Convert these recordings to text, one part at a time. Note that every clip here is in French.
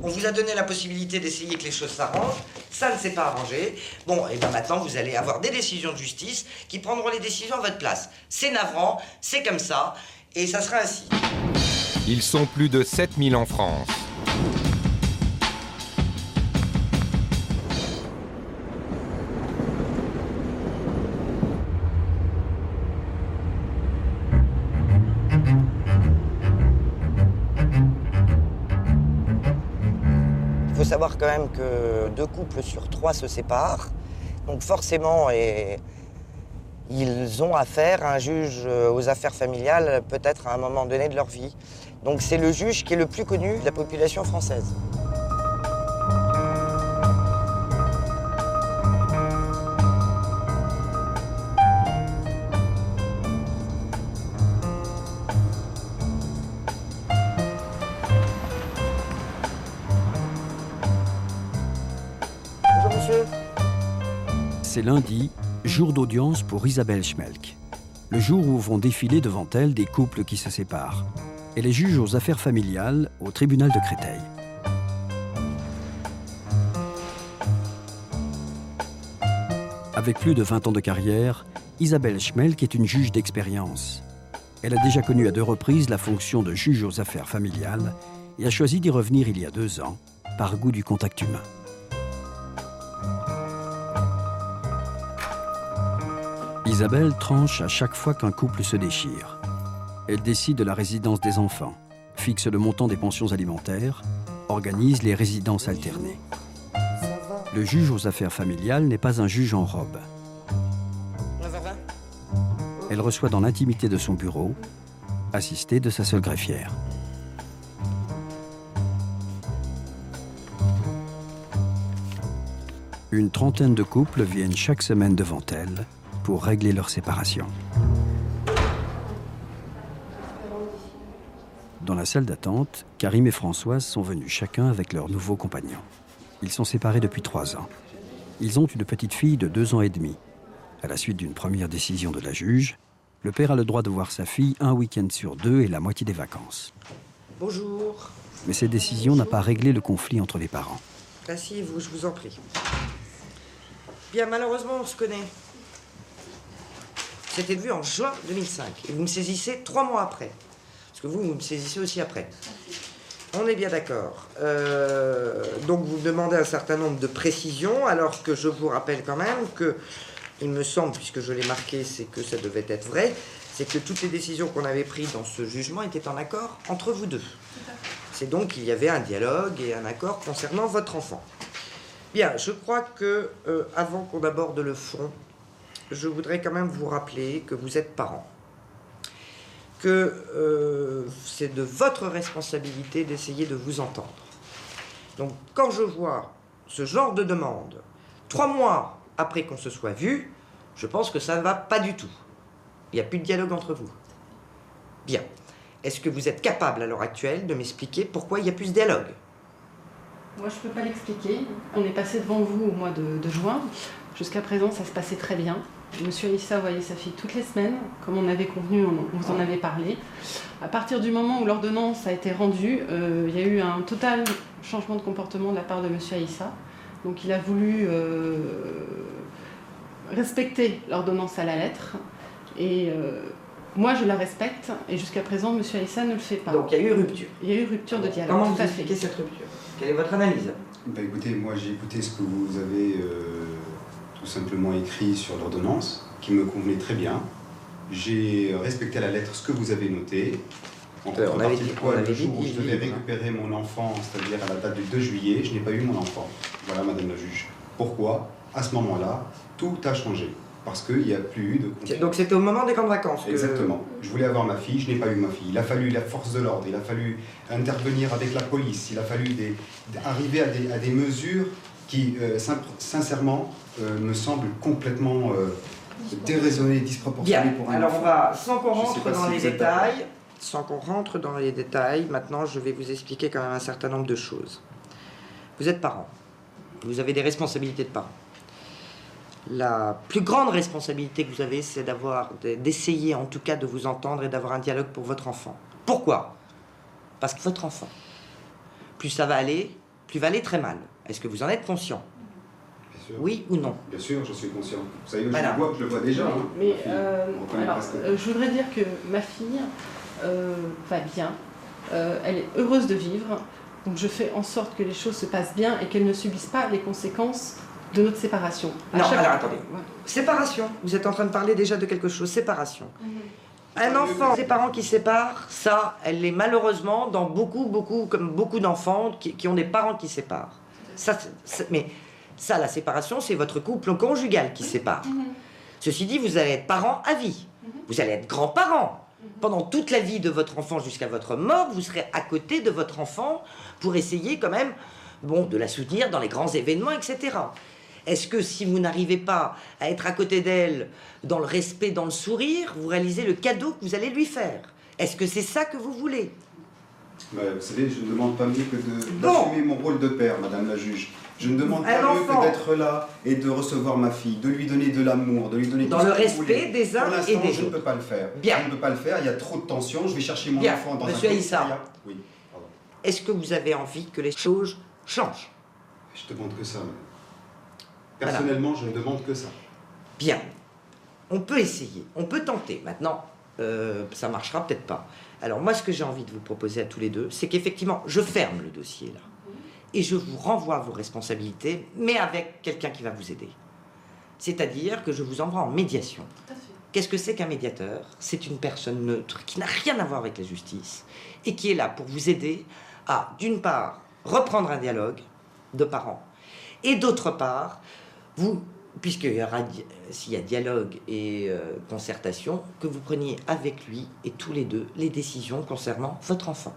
On vous a donné la possibilité d'essayer que les choses s'arrangent. Ça ne s'est pas arrangé. Bon, et bien maintenant, vous allez avoir des décisions de justice qui prendront les décisions à votre place. C'est navrant, c'est comme ça, et ça sera ainsi. Ils sont plus de 7000 en France. Il faut savoir quand même que 2 couples sur 3 se séparent. Donc forcément, ils ont affaire à un juge aux affaires familiales, peut-être à un moment donné de leur vie. Donc c'est le juge qui est le plus connu de la population française. Bonjour monsieur. C'est lundi, jour d'audience pour Isabelle Schmelk. Le jour où vont défiler devant elle des couples qui se séparent. Elle est juge aux affaires familiales au tribunal de Créteil. Avec plus de 20 ans de carrière, Isabelle Schmelk est une juge d'expérience. Elle a déjà connu à 2 reprises la fonction de juge aux affaires familiales et a choisi d'y revenir il y a 2 ans, par goût du contact humain. Isabelle tranche à chaque fois qu'un couple se déchire. Elle décide de la résidence des enfants, fixe le montant des pensions alimentaires, organise les résidences alternées. Le juge aux affaires familiales n'est pas un juge en robe. 9h20. Elle reçoit dans l'intimité de son bureau, assistée de sa seule greffière. Une trentaine de couples viennent chaque semaine devant elle pour régler leur séparation. Dans la salle d'attente, Karim et Françoise sont venus chacun avec leur nouveau compagnon. Ils sont séparés depuis 3 ans. Ils ont une petite fille de 2 ans et demi. À la suite d'une première décision de la juge, le père a le droit de voir sa fille un week-end sur 2 et la moitié des vacances. Bonjour. Mais cette décision n'a pas réglé le conflit entre les parents. Asseyez-vous, je vous en prie. Bien, malheureusement, on se connaît. C'était vu en juin 2005 et vous me saisissez 3 mois après. Parce que vous me saisissez aussi après. On est bien d'accord. Donc vous me demandez un certain nombre de précisions, alors que je vous rappelle quand même que, il me semble, puisque je l'ai marqué, c'est que ça devait être vrai, c'est que toutes les décisions qu'on avait prises dans ce jugement étaient en accord entre vous deux. C'est donc qu'il y avait un dialogue et un accord concernant votre enfant. Bien, je crois que, avant qu'on aborde le fond, je voudrais quand même vous rappeler que vous êtes parents. Que c'est de votre responsabilité d'essayer de vous entendre. Donc, quand je vois ce genre de demande, 3 mois après qu'on se soit vu, je pense que ça ne va pas du tout. Il n'y a plus de dialogue entre vous. Bien. Est-ce que vous êtes capable, à l'heure actuelle, de m'expliquer pourquoi il n'y a plus de dialogue ? Moi, je ne peux pas l'expliquer. On est passé devant vous au mois de juin. Jusqu'à présent, ça se passait très bien. Monsieur Aïssa voyait sa fille toutes les semaines, comme on avait convenu, on vous en avait parlé. À partir du moment où l'ordonnance a été rendue, il y a eu un total changement de comportement de la part de monsieur Aïssa. Donc il a voulu respecter l'ordonnance à la lettre. Et moi, je la respecte. Et jusqu'à présent, monsieur Aïssa ne le fait pas. Donc il y a eu rupture. Il y a eu rupture de dialogue. Comment tout vous à fait. expliquez cette rupture ? Quelle est votre analyse ? Écoutez, moi j'ai écouté ce que vous avez tout simplement écrit sur l'ordonnance, qui me convenait très bien. J'ai respecté à la lettre ce que vous avez noté. En contrepartie de quoi, le jour où je devais récupérer mon enfant, c'est-à-dire à la date du 2 juillet, je n'ai pas eu mon enfant. Voilà, madame la juge. Pourquoi ? À ce moment-là, tout a changé. Parce qu'il n'y a plus eu de conflit. Donc c'était au moment des camps de vacances que... Exactement. Je voulais avoir ma fille, je n'ai pas eu ma fille. Il a fallu la force de l'ordre, il a fallu intervenir avec la police, il a fallu arriver à des mesures qui, sincèrement, me semblent complètement déraisonnées, disproportionnées pour un enfant. Alors on va, sans qu'on rentre dans les détails, maintenant je vais vous expliquer quand même un certain nombre de choses. Vous êtes parents, vous avez des responsabilités de parents. La plus grande responsabilité que vous avez, c'est d'essayer en tout cas de vous entendre et d'avoir un dialogue pour votre enfant. Pourquoi ? Parce que votre enfant, plus ça va aller, lui va aller très mal. Est-ce que vous en êtes conscient? Bien sûr. Oui ou non? Bien sûr, j'en suis conscient. Vous savez, Voilà. je le vois déjà. Hein, Mais on connaît alors, presque. je voudrais dire que ma fille va bien, elle est heureuse de vivre, donc je fais en sorte que les choses se passent bien et qu'elle ne subisse pas les conséquences de notre séparation. Non, alors attendez. Séparation. Vous êtes en train de parler déjà de quelque chose. Séparation. Un enfant, ses parents qui se séparent, ça, elle est malheureusement dans comme beaucoup d'enfants qui ont des parents qui se séparent. Ça, mais ça, la séparation, c'est votre couple conjugal qui se sépare. Ceci dit, vous allez être parents à vie. Vous allez être grands-parents. Pendant toute la vie de votre enfant jusqu'à votre mort, vous serez à côté de votre enfant pour essayer quand même, de la soutenir dans les grands événements, etc. Est-ce que si vous n'arrivez pas à être à côté d'elle dans le respect, dans le sourire, vous réalisez le cadeau que vous allez lui faire? Est-ce que c'est ça que vous voulez? Vous savez, je ne demande pas mieux que d'assumer mon rôle de père, Madame la juge. Je ne demande pas mieux que d'être là et de recevoir ma fille, de lui donner de l'amour, de lui donner dans tout le ce que vous respect voulez. des uns Pour et l'instant, des je ne autres. peux pas le faire. Bien. Je ne peux pas le faire, il y a trop de tension, je vais chercher mon Bien. enfant dans Monsieur un Aïssa. commissariat. Oui, pardon. Est-ce que vous avez envie que les choses changent? Je demande que ça, madame. Personnellement, je ne demande que ça. Bien. On peut essayer, on peut tenter. Maintenant, ça marchera peut-être pas. Alors moi, ce que j'ai envie de vous proposer à tous les deux, c'est qu'effectivement, je ferme le dossier là. Et je vous renvoie à vos responsabilités, mais avec quelqu'un qui va vous aider. C'est-à-dire que je vous envoie en médiation. Tout à fait. Qu'est-ce que c'est qu'un médiateur? C'est une personne neutre qui n'a rien à voir avec la justice et qui est là pour vous aider à, d'une part, reprendre un dialogue de parents et d'autre part, vous, puisqu'il y aura, s'il y a dialogue et concertation, que vous preniez avec lui et tous les deux les décisions concernant votre enfant.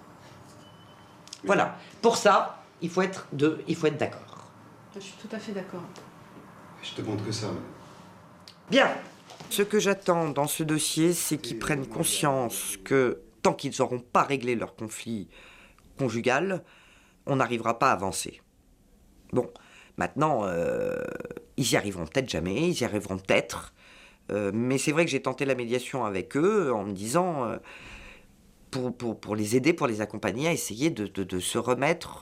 Voilà. Pour ça, il faut être deux, il faut être d'accord. Je suis tout à fait d'accord. Je demande que ça, madame. Bien. Ce que j'attends dans ce dossier, c'est qu'ils prennent conscience que tant qu'ils n'auront pas réglé leur conflit conjugal, on n'arrivera pas à avancer. Bon, maintenant, ils y arriveront peut-être jamais, ils y arriveront peut-être, mais c'est vrai que j'ai tenté la médiation avec eux en me disant, pour les aider, pour les accompagner, à essayer de se remettre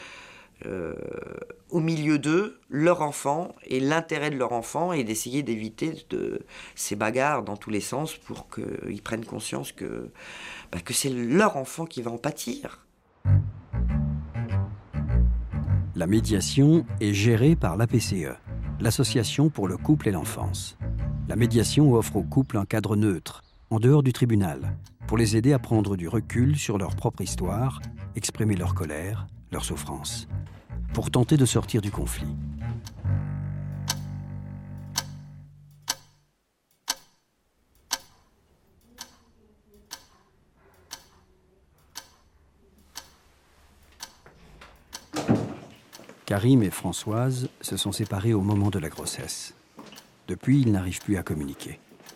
au milieu d'eux, leur enfant et l'intérêt de leur enfant, et d'essayer d'éviter ces bagarres dans tous les sens pour qu'ils prennent conscience que c'est leur enfant qui va en pâtir. La médiation est gérée par l'APCE, l'Association pour le couple et l'enfance. La médiation offre aux couples un cadre neutre, en dehors du tribunal, pour les aider à prendre du recul sur leur propre histoire, exprimer leur colère, leur souffrance, pour tenter de sortir du conflit. Karim et Françoise se sont séparés au moment de la grossesse. Depuis, ils n'arrivent plus à communiquer.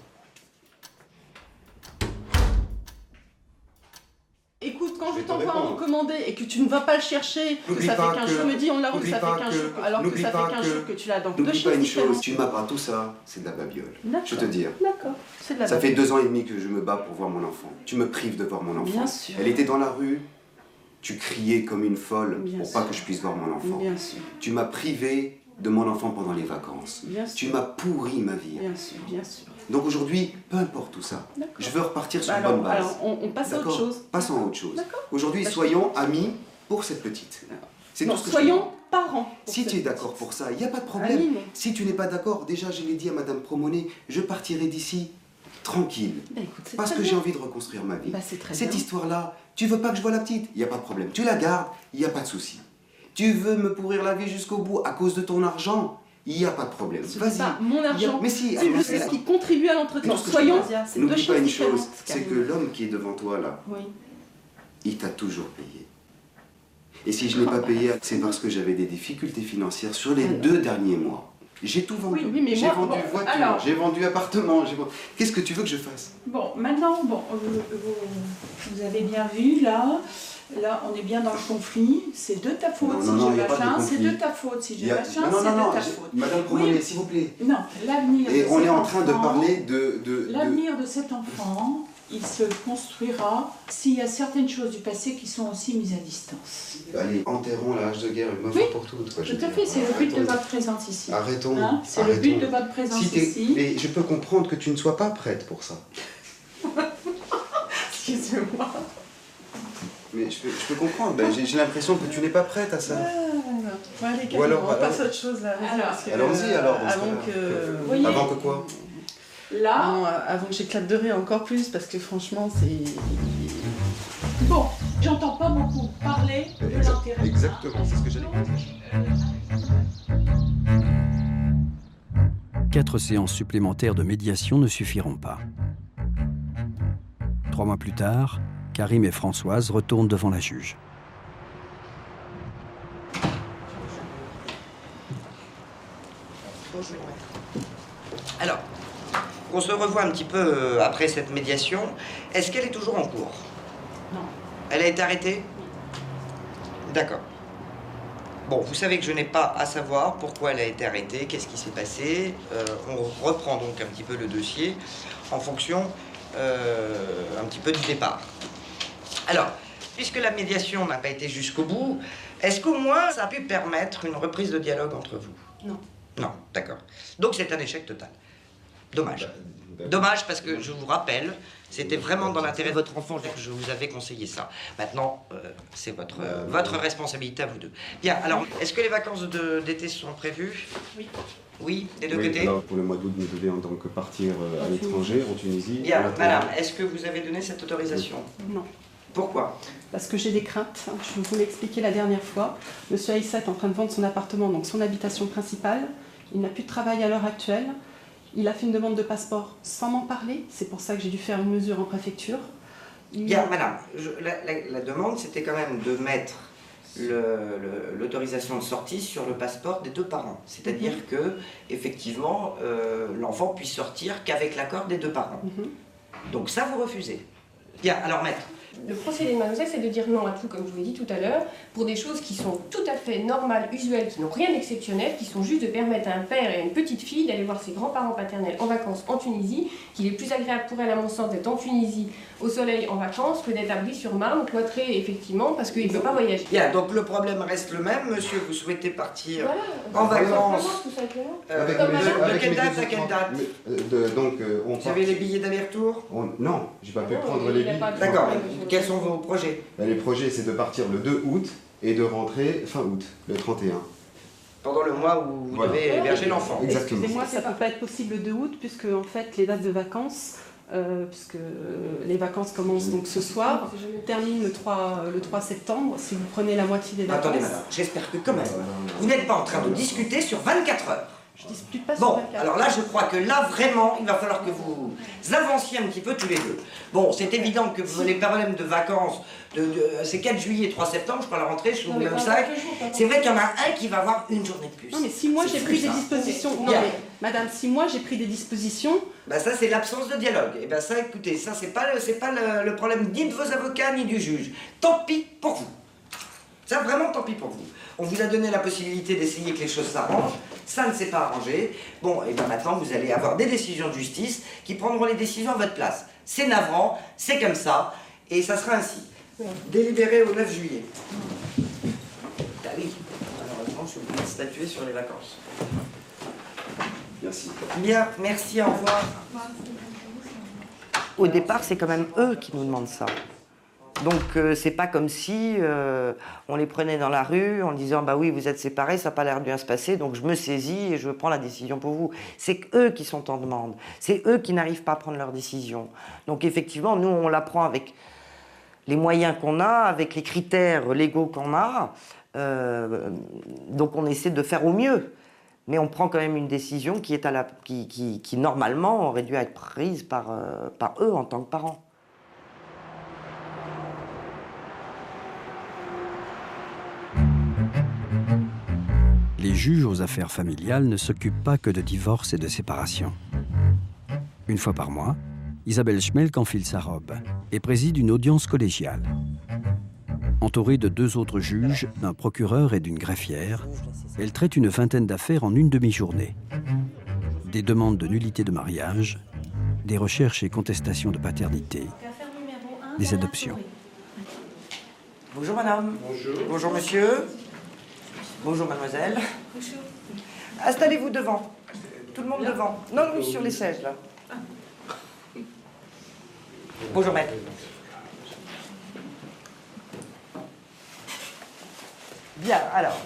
Écoute, quand je te t'envoie répondre. un recommandé et que tu ne vas pas le chercher, que N'oublie ça pas fait 15 que- jours, me dis on l'a n'oublie ça pas fait 15 que- jours, alors que n'oublie ça pas fait 15 que- jours que tu l'as. Donc deux N'oublie choses pas une différentes. chose, tu m'apprends tout ça, c'est de la babiole. D'accord. Je te dis. D'accord, c'est de la Ça fait babiole. 2 ans et demi que je me bats pour voir mon enfant. Tu me prives de voir mon enfant. Bien sûr. Elle était dans la rue, tu criais comme une folle Bien pour sûr. pas que je puisse voir mon enfant. Bien sûr, Tu m'as privé de mon enfant pendant les vacances. bien Tu sûr. m'as pourri ma vie. Bien sûr, bien sûr. Donc aujourd'hui, peu importe tout ça, D'accord. je veux repartir sur une Alors, bonne base. alors, on passe à autre D'accord. chose. Passons à autre chose. D'accord. Aujourd'hui, Parce que- soyons amis pour cette petite. C'est Non, tout ce que je te soyons demande. parents. pour Si cette tu es petite. d'accord pour ça, il n'y a pas de problème. Amis, non. Si tu n'es pas d'accord, déjà je l'ai dit à Madame Promonet, je partirai d'ici tranquille. Bah, écoute, c'est Parce très que bien. j'ai envie de reconstruire ma vie. Bah, c'est très Cette bien. histoire-là, tu veux pas que je voie la petite, il n'y a pas de problème. Tu la gardes, il n'y a pas de souci. Tu veux me pourrir la vie jusqu'au bout à cause de ton argent, il n'y a pas de problème. Ce n'est Vas-y. pas mon argent, Mais si, c'est allez, juste vas-y. ce qui contribue à l'entretien. Tout ce que je Soyons, te dis. c'est deux N'oublie choses pas une différentes. chose, c'est que Karine. l'homme qui est devant toi là, Oui. il t'a toujours payé. Et si je n'ai pas payé, c'est parce que j'avais des difficultés financières sur les 2 derniers mois. J'ai tout vendu. Oui, mais j'ai moi, vendu bon, voiture, alors- j'ai vendu appartement. Qu'est-ce que tu veux que je fasse? Bon, maintenant, vous avez bien vu, là, on est bien dans le conflit. C'est de ta faute Non, si non, non, j'ai y a pas de machin, c'est conflit. de ta faute si Il j'ai y a- machin, non, c'est non, non, de ta j'ai- faute. Madame Promonet, Oui. s'il vous plaît. Non, l'avenir Et de on cet est en train de enfant- parler de... L'avenir de cet enfant, il se construira s'il y a certaines choses du passé qui sont aussi mises à distance. Allez, enterrons la hache de guerre une bonne fois pour toutes. Quoi, Tout à fait, c'est le but de votre présence ici. Arrêtons. Hein, c'est le but de votre présence ici. Mais je peux comprendre que tu ne sois pas prête pour ça. Excusez-moi. Mais je peux comprendre, ben, j'ai l'impression que tu n'es pas prête à ça. Bon, allez, Ou alors, on passe à autre chose là. Allons-y alors. Avant que quoi? Là. Non, avant que j'éclate de rire encore plus, parce que franchement, c'est... Bon, j'entends pas beaucoup parler de l'intérêt. Exactement, c'est ce que j'allais dire. 4 séances supplémentaires de médiation ne suffiront pas. 3 mois plus tard, Karim et Françoise retournent devant la juge. Alors, on se revoit un petit peu après cette médiation. Est-ce qu'elle est toujours en cours? Non. Elle a été arrêtée? D'accord. Bon, vous savez que je n'ai pas à savoir pourquoi elle a été arrêtée, qu'est-ce qui s'est passé. On reprend donc un petit peu le dossier en fonction un petit peu du départ. Alors, puisque la médiation n'a pas été jusqu'au bout, est-ce qu'au moins ça a pu permettre une reprise de dialogue entre vous? Non. Non, d'accord. Donc c'est un échec total. Dommage. Dommage parce que je vous rappelle, c'était vraiment dans l'intérêt de votre enfant que je vous avais conseillé ça. Maintenant, c'est votre responsabilité à vous deux. Bien, alors, est-ce que les vacances d'été sont prévues? Oui. Oui, des deux Oui, côtés? alors, pour le mois d'août, nous devions donc partir à l'étranger, en Tunisie. Bien, madame, est-ce que vous avez donné cette autorisation? Non. Pourquoi? Parce que j'ai des craintes. Je vous l'ai expliqué la dernière fois. Monsieur Aïssa est en train de vendre son appartement, donc son habitation principale. Il n'a plus de travail à l'heure actuelle. Il a fait une demande de passeport sans m'en parler. C'est pour ça que j'ai dû faire une mesure en préfecture. Bien, madame, la demande, c'était quand même de mettre l'autorisation de sortie sur le passeport des deux parents. C'est-à-dire que, effectivement, l'enfant puisse sortir qu'avec l'accord des deux parents. Donc ça, vous refusez. Bien, alors maître. Le procédé de mademoiselle, c'est de dire non à tout, comme je vous l'ai dit tout à l'heure, pour des choses qui sont tout à fait normales, usuelles, qui n'ont rien d'exceptionnel, qui sont juste de permettre à un père et à une petite fille d'aller voir ses grands-parents paternels en vacances en Tunisie, qu'il est plus agréable pour elle, à mon sens, d'être en Tunisie, au soleil, en vacances, que d'être à Brie-sur-Marne, cloîtré, effectivement, parce qu'il ne peut pas voyager. Bien, donc le problème reste le même, monsieur, vous souhaitez partir voilà, en vacances. tout simplement. De quelle date à quelle date? Vous avez les billets d'aller-retour? Non, j'ai pas pu prendre les billets. D'accord, quels sont vos projets? Les projets, c'est de partir le 2 août et de rentrer fin août, le 31. Pendant le mois où vous devez héberger l'enfant. Exactement. Excusez-moi, ça ne peut pas être possible le 2 août, puisque en fait, les dates de vacances, puisque les vacances commencent donc ce soir, terminent le 3 septembre, si vous prenez la moitié des vacances. Attendez, madame, j'espère que quand même, vous n'êtes pas en train de discuter sur 24 heures. Je dispute pas sur Bon, 24. alors là, je crois que là, vraiment, il va falloir que vous avanciez un petit peu tous les deux. Bon, c'est évident que les problèmes de vacances, c'est 4 juillet et 3 septembre, je crois la rentrée, je suis au même sac. C'est vrai qu'il y en a un qui va avoir une journée de plus. Non, mais si moi j'ai pris des dispositions... Non, mais, madame, si moi j'ai pris des dispositions... Ben ça, c'est l'absence de dialogue. Et ben ça, écoutez, ça, c'est pas le problème ni de vos avocats, ni du juge. Tant pis pour vous. Ça, vraiment, tant pis pour vous. On vous a donné la possibilité d'essayer que les choses s'arrangent. Ça ne s'est pas arrangé. Bon, et bien maintenant, vous allez avoir des décisions de justice qui prendront les décisions à votre place. C'est navrant, c'est comme ça, et ça sera ainsi. Délibéré au 9 juillet. Ah oui, malheureusement, je suis obligé de statuer sur les vacances. Merci. Bien, merci, au revoir. Au départ, c'est quand même eux qui nous demandent ça. Donc c'est pas comme si on les prenait dans la rue en disant bah oui vous êtes séparés, ça n'a pas l'air de bien se passer, donc je me saisis et je prends la décision pour vous. C'est eux qui sont en demande, c'est eux qui n'arrivent pas à prendre leur décision. Donc effectivement nous on la prend avec les moyens qu'on a, avec les critères légaux qu'on a, donc on essaie de faire au mieux. Mais on prend quand même une décision qui est qui normalement aurait dû être prise par eux en tant que parents. Les juges aux affaires familiales ne s'occupent pas que de divorce et de séparation. Une fois par mois, Isabelle Schmelk enfile sa robe et préside une audience collégiale. Entourée de 2 autres juges, d'un procureur et d'une greffière, elle traite une vingtaine d'affaires en une demi-journée. Des demandes de nullité de mariage, des recherches et contestations de paternité, des adoptions. Bonjour madame. Bonjour. Bonjour monsieur. Bonjour mademoiselle. Bonjour. Installez-vous devant. Tout le monde devant. Non, non, sur les sièges là. Bonjour maître. Bien, alors,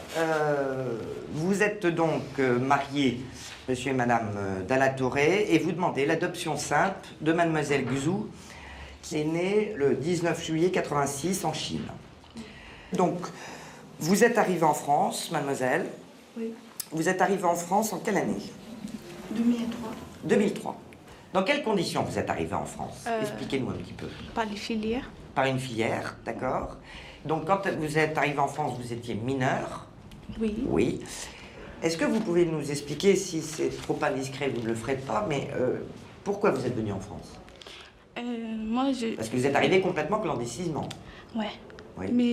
vous êtes donc mariés, monsieur et madame Dalatorre, et vous demandez l'adoption simple de mademoiselle Guzou, qui est née le 19 juillet 86 en Chine. Donc, vous êtes arrivée en France, mademoiselle. Oui. Vous êtes arrivée en France en quelle année? 2003. 2003. Dans quelles conditions vous êtes arrivée en France? Expliquez-nous un petit peu. Par les filières. Par une filière, d'accord. Donc, quand vous êtes arrivé en France, vous étiez mineur. Oui. Oui. Est-ce que vous pouvez nous expliquer, si c'est trop indiscret, vous ne le ferez pas, mais pourquoi vous êtes venu en France? Moi, je... Parce que vous êtes arrivé complètement clandestinement. Ouais. Oui. Mais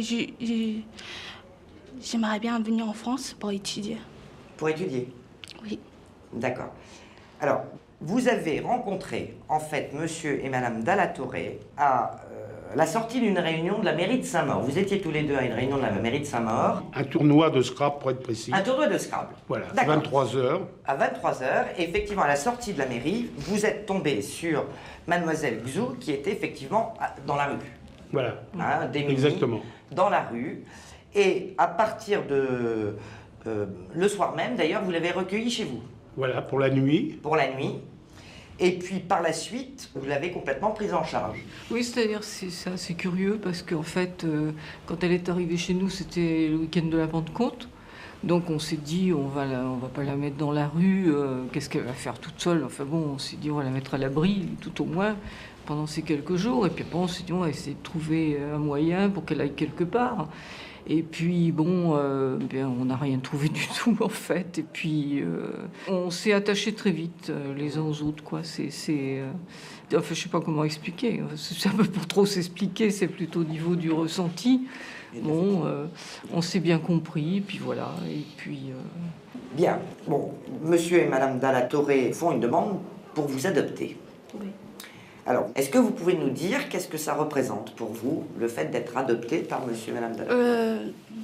j'aimerais bien venir en France pour étudier. Pour étudier? Oui. D'accord. Alors, vous avez rencontré, en fait, monsieur et madame Dalatorre à la sortie d'une réunion de la mairie de Saint-Maur. Vous étiez tous les deux à une réunion de la mairie de Saint-Maur. Un tournoi de Scrabble, pour être précis. Un tournoi de Scrabble. Voilà, D'accord. 23h. À 23h, effectivement, à la sortie de la mairie, vous êtes tombé sur mademoiselle Guzou, qui était effectivement dans la rue. Voilà. Hein, démunie, Exactement. dans la rue. Et à partir de... le soir même, d'ailleurs, vous l'avez recueillie chez vous. Voilà, pour la nuit. Pour la nuit. Et puis, par la suite, vous l'avez complètement prise en charge. Oui, c'est-à-dire, c'est assez curieux, parce qu'en fait, quand elle est arrivée chez nous, c'était le week-end de la Pentecôte. Donc on s'est dit, on va pas la mettre dans la rue, qu'est-ce qu'elle va faire toute seule? Enfin bon, on s'est dit, on va la mettre à l'abri, tout au moins, pendant ces quelques jours. Et puis après, on s'est dit, on va essayer de trouver un moyen pour qu'elle aille quelque part. Et puis, bon, on n'a rien trouvé du tout, en fait. Et puis, on s'est attachés très vite, les uns aux autres, quoi. Enfin, je sais pas comment expliquer. C'est un peu pour trop s'expliquer, c'est plutôt au niveau du ressenti. Bon, on s'est bien compris, et puis voilà. Et puis... Bien. Bon, monsieur et madame Dalatorre font une demande pour vous adopter. Oui. Alors, est-ce que vous pouvez nous dire qu'est-ce que ça représente pour vous, le fait d'être adopté par monsieur et madame Dalatorre?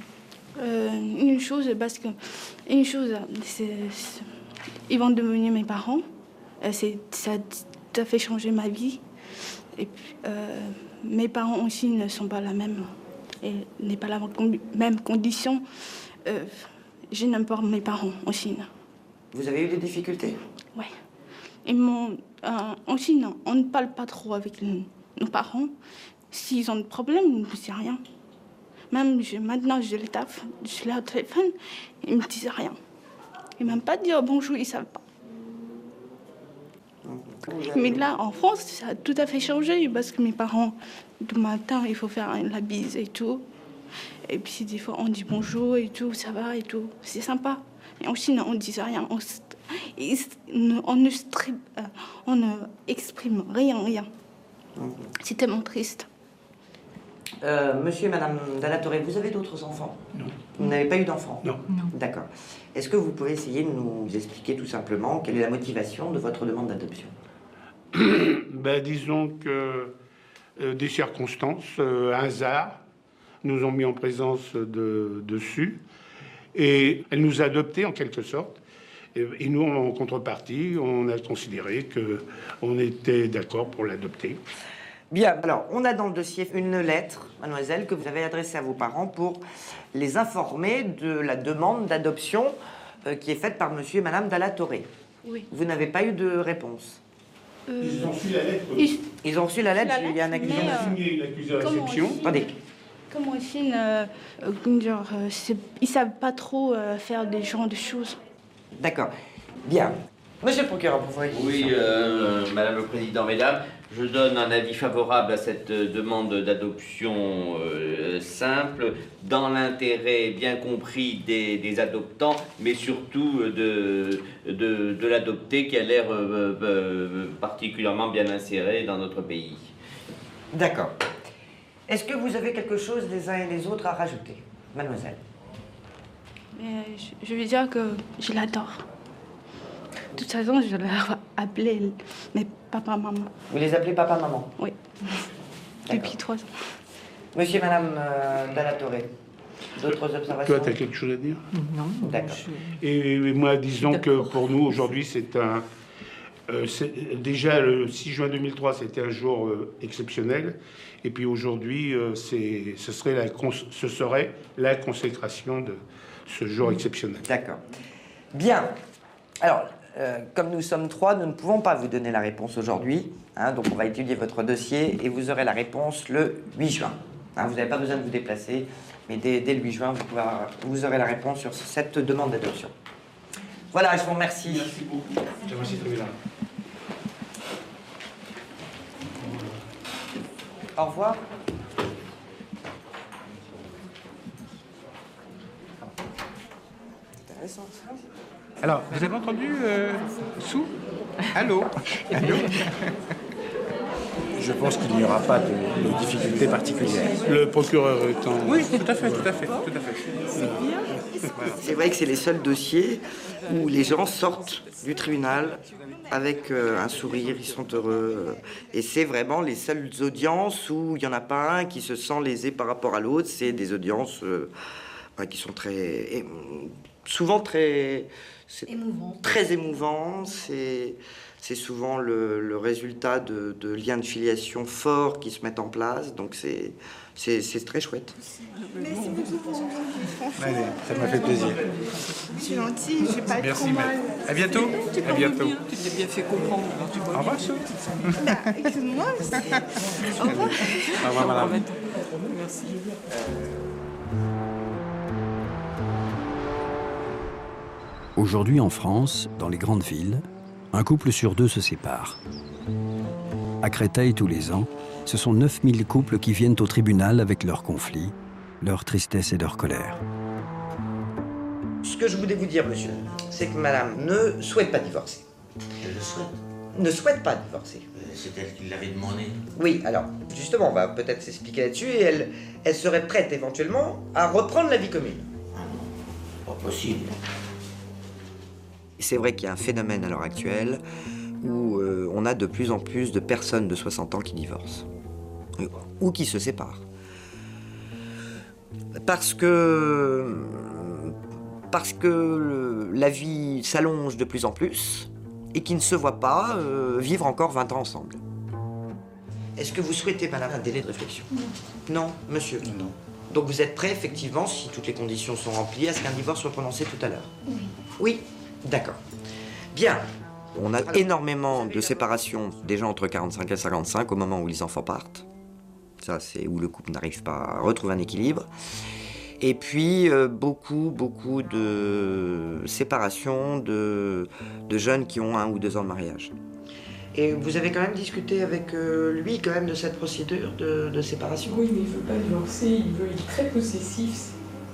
Une chose, parce que... Une chose, ils vont devenir mes parents. Ça a tout à fait changé ma vie. Et puis, mes parents aussi ne sont pas la même. Et n'est pas la même condition. Je n'aime pas mes parents aussi. Vous avez eu des difficultés? Oui. En Chine, on ne parle pas trop avec nos parents. S'ils ont des problèmes, ils ne disent rien. Même maintenant, je les taffe, je les téléphone, ils ne me disent rien. Ils ne m'ont même pas dire bonjour, ils ne savent pas. Mais là, en France, ça a tout à fait changé parce que mes parents, du matin, il faut faire la bise et tout. Et puis des fois, on dit bonjour et tout, ça va et tout. C'est sympa. Et en Chine, on ne dit rien. On ne exprime rien. C'est tellement triste. Monsieur et madame Dalatorre, vous avez d'autres enfants? Non. Vous n'avez pas eu d'enfants? Non. D'accord. Est-ce que vous pouvez essayer de nous expliquer tout simplement quelle est la motivation de votre demande d'adoption? Disons que des circonstances, un hasard, nous ont mis en présence dessus. Et elle nous a adoptés en quelque sorte. Et nous, en contrepartie, on a considéré qu'on était d'accord pour l'adopter. Bien, alors, on a dans le dossier une lettre, mademoiselle, que vous avez adressée à vos parents pour les informer de la demande d'adoption qui est faite par monsieur et madame Dalatorre. Oui. Vous n'avez pas eu de réponse? Ils ont reçu la lettre. Ils ont reçu la lettre, il y a un accusé. Ils ont signé l'accusé de réception. Attendez. Comme en Chine, ils savent pas trop faire des genres de choses. D'accord. Bien. Monsieur le procureur, vous voyez. Oui, Madame le Président, Mesdames, je donne un avis favorable à cette demande d'adoption simple, dans l'intérêt bien compris des adoptants, mais surtout de l'adopté qui a l'air particulièrement bien inséré dans notre pays. D'accord. Est-ce que vous avez quelque chose les uns et les autres à rajouter, mademoiselle? Mais je veux dire que je l'adore. De toute façon, je l'ai appelé mes papa, maman. Vous les appelez papa, maman? Oui. Depuis 3 ans. Monsieur et madame Dallatoré, d'autres observations? Toi, tu as quelque chose à dire? Non. D'accord. Et moi, disons que pour nous, aujourd'hui, c'est un... déjà, le 6 juin 2003, c'était un jour exceptionnel. Et puis aujourd'hui, ce serait la consécration de ce jour exceptionnel. D'accord. Bien. Alors, comme nous sommes 3, nous ne pouvons pas vous donner la réponse aujourd'hui. Hein, donc on va étudier votre dossier et vous aurez la réponse le 8 juin. Hein, vous n'avez pas besoin de vous déplacer, mais dès le 8 juin, vous aurez la réponse sur cette demande d'adoption. Voilà, je vous remercie. Merci beaucoup. Je remercie très bien. Au revoir. Intéressant. Alors, vous avez entendu Sou? Allô? Allô? Je pense qu'il n'y aura pas de difficultés particulières. Le procureur est en... Oui, tout à fait. C'est vrai que c'est les seuls dossiers où les gens sortent du tribunal avec un sourire, ils sont heureux. Et c'est vraiment les seules audiences où il n'y en a pas un qui se sent lésé par rapport à l'autre. C'est des audiences qui sont souvent très émouvant. C'est souvent le résultat de liens de filiation forts qui se mettent en place. Donc c'est très chouette. Merci beaucoup. Allez, ça m'a fait plaisir. C'est gentil, j'ai pas Merci, trop mal. À bientôt. À bientôt. Tu t'es bien fait comprendre. Au revoir, Sou. Excuse-moi. Au revoir. Au revoir, madame. Merci. Aujourd'hui en France, dans les grandes villes, un couple sur 2 se sépare. À Créteil, tous les ans, ce sont 9000 couples qui viennent au tribunal avec leurs conflits, leur tristesse et leur colère. Ce que je voulais vous dire, monsieur, c'est que madame ne souhaite pas divorcer. Je le souhaite. Ne souhaite pas divorcer. C'est elle qui l'avait demandé. Oui, alors, justement, on va peut-être s'expliquer là-dessus, et elle serait prête éventuellement à reprendre la vie commune. Ah non, pas possible. C'est vrai qu'il y a un phénomène à l'heure actuelle où on a de plus en plus de personnes de 60 ans qui divorcent ou qui se séparent. Parce que la vie s'allonge de plus en plus et qui ne se voient pas vivre encore 20 ans ensemble. Est-ce que vous souhaitez, madame, un délai de réflexion? Non, monsieur? Non. Donc vous êtes prêt, effectivement, si toutes les conditions sont remplies, à ce qu'un divorce soit prononcé tout à l'heure? Oui. Oui? D'accord. Bien. On a énormément de séparations des gens entre 45 et 55 au moment où les enfants partent. Ça, c'est où le couple n'arrive pas à retrouver un équilibre. Et puis, beaucoup de séparations de jeunes qui ont 1 ou 2 ans de mariage. Et vous avez quand même discuté avec lui, quand même, de cette procédure de séparation? Oui, mais il veut pas divorcer, il est très possessif.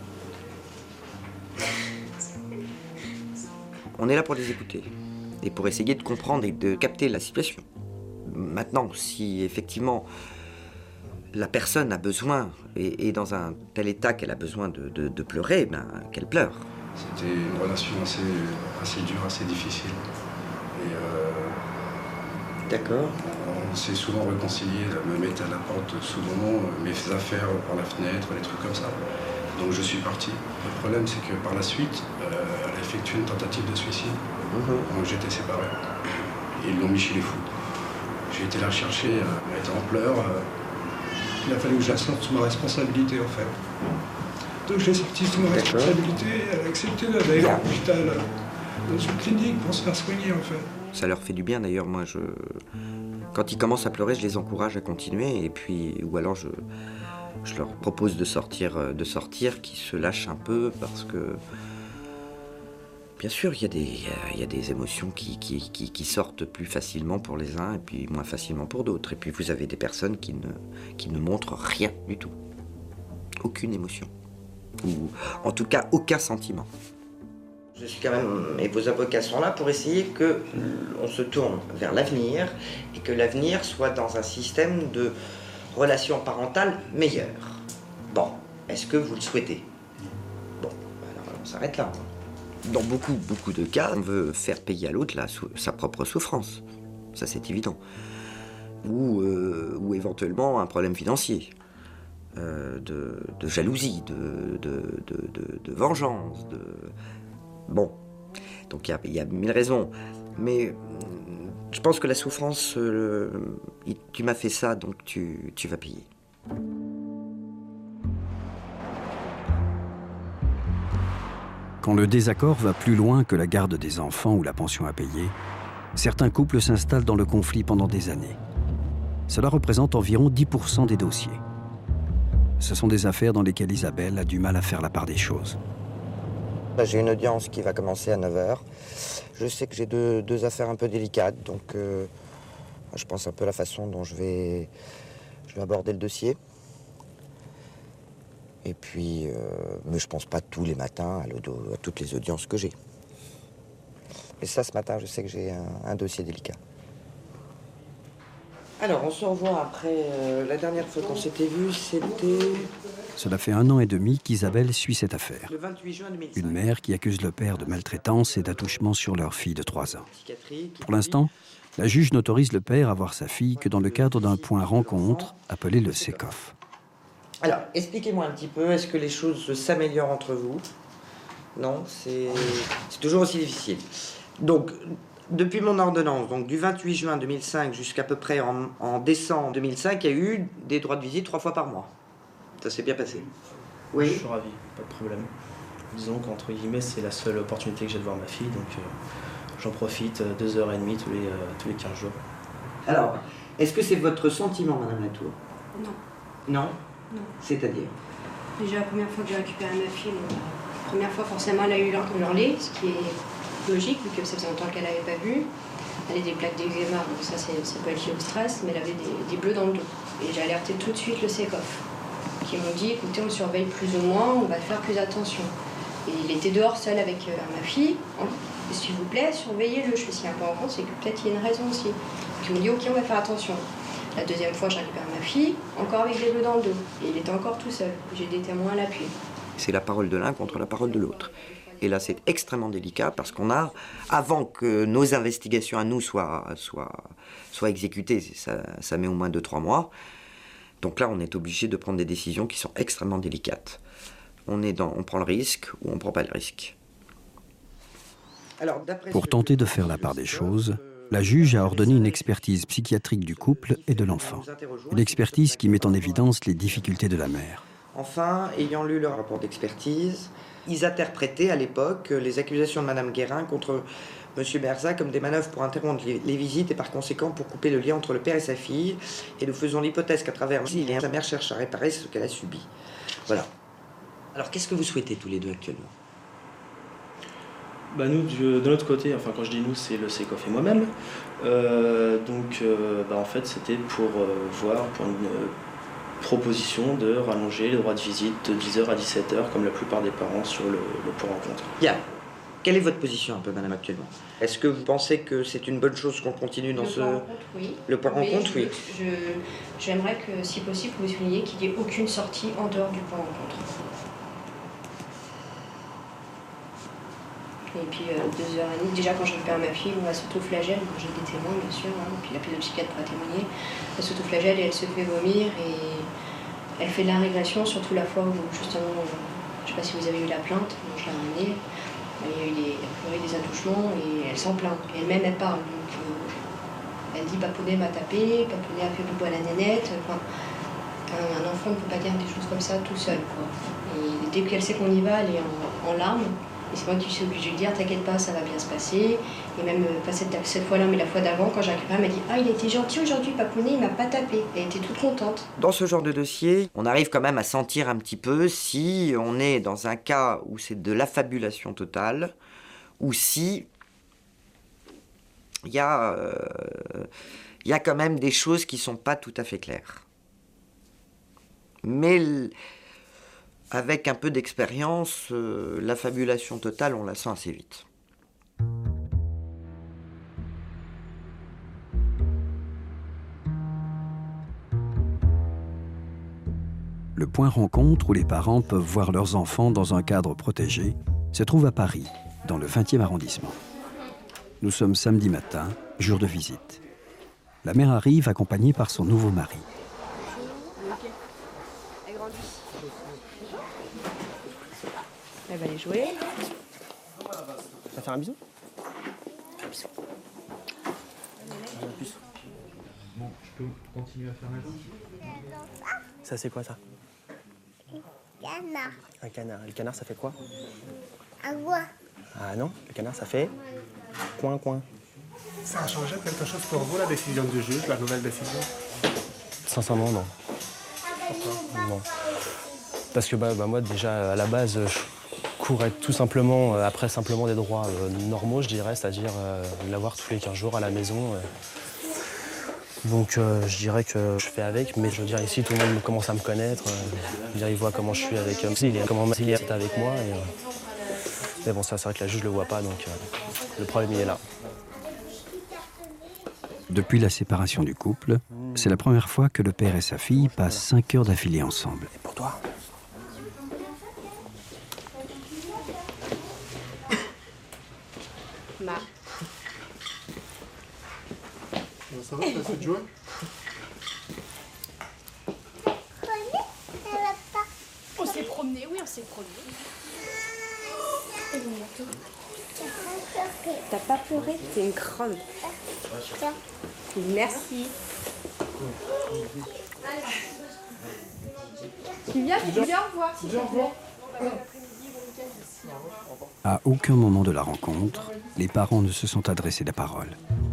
On est là pour les écouter et pour essayer de comprendre et de capter la situation. Maintenant, si effectivement la personne a besoin, et est dans un tel état qu'elle a besoin de pleurer, ben, qu'elle pleure. C'était une relation assez dure, assez difficile. Et d'accord. On s'est souvent réconcilié, elle me mettait à la porte souvent, mes affaires par la fenêtre, des trucs comme ça. Donc je suis parti. Le problème, c'est que par la suite, elle a effectué une tentative de suicide. Donc j'étais séparé. Et ils l'ont mis chez les fous. J'ai été la chercher, elle était en pleurs. Il a fallu que je la sorte sous ma responsabilité, en fait. Donc je l'ai sortie sous ma responsabilité. Elle a accepté d'aller à l'hôpital, dans une clinique, pour se faire soigner, en fait. Ça leur fait du bien, d'ailleurs. Moi, quand ils commencent à pleurer, je les encourage à continuer. Et puis, ou alors je leur propose de sortir, qu'ils se lâchent un peu, parce que, bien sûr, il y a des émotions qui sortent plus facilement pour les uns et puis moins facilement pour d'autres. Et puis vous avez des personnes qui ne montrent rien du tout. Aucune émotion. Ou en tout cas, aucun sentiment. Je suis quand même, et vos avocats sont là pour essayer qu'on se tourne vers l'avenir et que l'avenir soit dans un système de relation parentale meilleure. Bon, est-ce que vous le souhaitez? Bon, alors on s'arrête là. Dans beaucoup de cas, on veut faire payer à l'autre sa propre souffrance. ça c'est évident. Ou éventuellement un problème financier, de jalousie, de vengeance. Bon, donc il y a 1000 raisons. Mais je pense que la souffrance, tu m'as fait ça, donc tu vas payer. Quand le désaccord va plus loin que la garde des enfants ou la pension à payer, certains couples s'installent dans le conflit pendant des années. Cela représente environ 10% des dossiers. Ce sont des affaires dans lesquelles Isabelle a du mal à faire la part des choses. J'ai une audience qui va commencer à 9h. Je sais que j'ai deux affaires un peu délicates, donc je pense un peu à la façon dont je vais aborder le dossier. Et puis, mais je pense pas tous les matins à toutes les audiences que j'ai. Mais ça, ce matin, je sais que j'ai un dossier délicat. Alors, on se revoit après. La dernière fois qu'on s'était vus, c'était... Cela fait 1 an et demi qu'Isabelle suit cette affaire. Le 28 juin 2005. Une mère qui accuse le père de maltraitance et d'attouchement sur leur fille de 3 ans. Pour l'instant, la juge n'autorise le père à voir sa fille que dans le cadre d'un point rencontre appelé le SECOF. Alors, expliquez-moi un petit peu, est-ce que les choses s'améliorent entre vous? Non, c'est toujours aussi difficile. Donc, depuis mon ordonnance, donc du 28 juin 2005 jusqu'à peu près en décembre 2005, il y a eu des droits de visite 3 fois par mois. Ça s'est bien passé? Oui. Je suis ravi, pas de problème. Disons qu'entre guillemets, c'est la seule opportunité que j'ai de voir ma fille, donc j'en profite 2h30 tous les 15 jours. Alors, est-ce que c'est votre sentiment, Madame Latour? Non. Non? Non. C'est-à-dire? Déjà, la première fois que j'ai récupéré ma fille, la première fois, forcément, elle a eu hurlé, ce qui est logique, vu que ça faisait longtemps qu'elle n'avait pas vu. Elle avait des plaques d'eczéma, donc ça peut être lié au stress, mais elle avait des bleus dans le dos. Et j'ai alerté tout de suite le SECOF, qui m'ont dit, écoutez, on surveille plus ou moins, on va faire plus attention. Et il était dehors seul avec ma fille. S'il vous plaît, surveillez-le. Je fais s'il y a un peu en compte, c'est que peut-être il y a une raison aussi. Donc ils m'ont dit, ok, on va faire attention. La deuxième fois, je récupère ma fille, encore avec des bleus dans le dos. Et il était encore tout seul. J'ai des témoins à l'appui. C'est la parole de l'un contre la parole de l'autre. Et là, c'est extrêmement délicat parce qu'on a, avant que nos investigations à nous soient exécutées, ça met au moins 2-3 mois. Donc là, on est obligé de prendre des décisions qui sont extrêmement délicates. On prend le risque ou on ne prend pas le risque. Alors, pour tenter de faire la part des choses, la juge a ordonné une expertise psychiatrique du couple et de l'enfant. Une expertise qui met en évidence les difficultés de la mère. Enfin, ayant lu leur rapport d'expertise, ils interprétaient à l'époque les accusations de Mme Guérin contre M. Berza comme des manœuvres pour interrompre les visites et par conséquent pour couper le lien entre le père et sa fille. Et nous faisons l'hypothèse qu'à travers les liens, la mère cherche à réparer ce qu'elle a subi. Voilà. Alors, qu'est-ce que vous souhaitez tous les deux actuellement? Bah nous, de notre côté, enfin quand je dis nous, c'est le SECOF et moi-même. En fait, c'était pour voir pour une proposition de rallonger les droits de visite de 10h à 17h, comme la plupart des parents sur le point rencontre. Bien. Quelle est votre position un peu, madame, actuellement? Est-ce que vous pensez que c'est une bonne chose qu'on continue dans ce... Point rencontre, oui. Le point rencontre, oui. J'aimerais que, si possible, vous souligniez qu'il n'y ait aucune sortie en dehors du point rencontre. Et puis 2h30, déjà quand je récupère ma fille, on va s'autoflagelle, j'ai des témoins bien sûr, hein, puis la pédopsychiatre pourra témoigner. Elle s'autoflagelle et elle se fait vomir et elle fait de la régression, surtout la fois où justement, je ne sais pas si vous avez eu la plainte, je l'ai ramenée, il y a eu des attouchements et elle s'en plaint. Et elle-même elle parle, donc elle dit Papounet m'a tapé, Papounet a fait boubou à la nénette. Enfin, un enfant ne peut pas dire des choses comme ça tout seul, quoi. Et dès qu'elle sait qu'on y va, elle est en larmes. Et c'est moi qui suis obligée de dire, t'inquiète pas, ça va bien se passer. Et même, pas cette fois-là, mais la fois d'avant, quand j'ai récupéré, elle m'a dit, ah, il a été gentil aujourd'hui, Papounet, il m'a pas tapé. Elle était toute contente. Dans ce genre de dossier, on arrive quand même à sentir un petit peu si on est dans un cas où c'est de l'affabulation totale, ou si il y a quand même des choses qui sont pas tout à fait claires. Mais... avec un peu d'expérience, l'affabulation totale, on la sent assez vite. Le point rencontre où les parents peuvent voir leurs enfants dans un cadre protégé se trouve à Paris, dans le 20e arrondissement. Nous sommes samedi matin, jour de visite. La mère arrive accompagnée par son nouveau mari. Elle grandit. Elle va aller jouer. Tu vas faire un bisou? Un bisou. Bon, je peux continuer à faire ma vie. Ça, c'est quoi, ça? Canard. Un canard. Et le canard, ça fait quoi? Un voix. Ah non, le canard, ça fait coin, coin. Ça a changé quelque chose pour vous, la décision du juge, la nouvelle décision? Sincèrement, non. Pourquoi? Non. Parce que moi, déjà, à la base, je courais tout simplement après simplement des droits normaux, je dirais, c'est-à-dire l'avoir tous les 15 jours à la maison. Donc je dirais que je fais avec, mais je veux dire, ici, tout le monde commence à me connaître. Je veux dire, il voit comment je suis avec comment il est avec moi. Mais bon, ça, c'est vrai que la juge ne le voit pas, donc le problème, il est là. Depuis la séparation du couple, c'est la première fois que le père et sa fille passent 5 heures d'affilée ensemble. Et pour toi? Marc. Ça va, t'as essayé de jouer? On s'est promené, oui, on s'est promené. T'as pas pleuré? T'es une grande. Merci. Tu viens voir, s'il te plaît. À aucun moment de la rencontre, les parents ne se sont adressés la parole.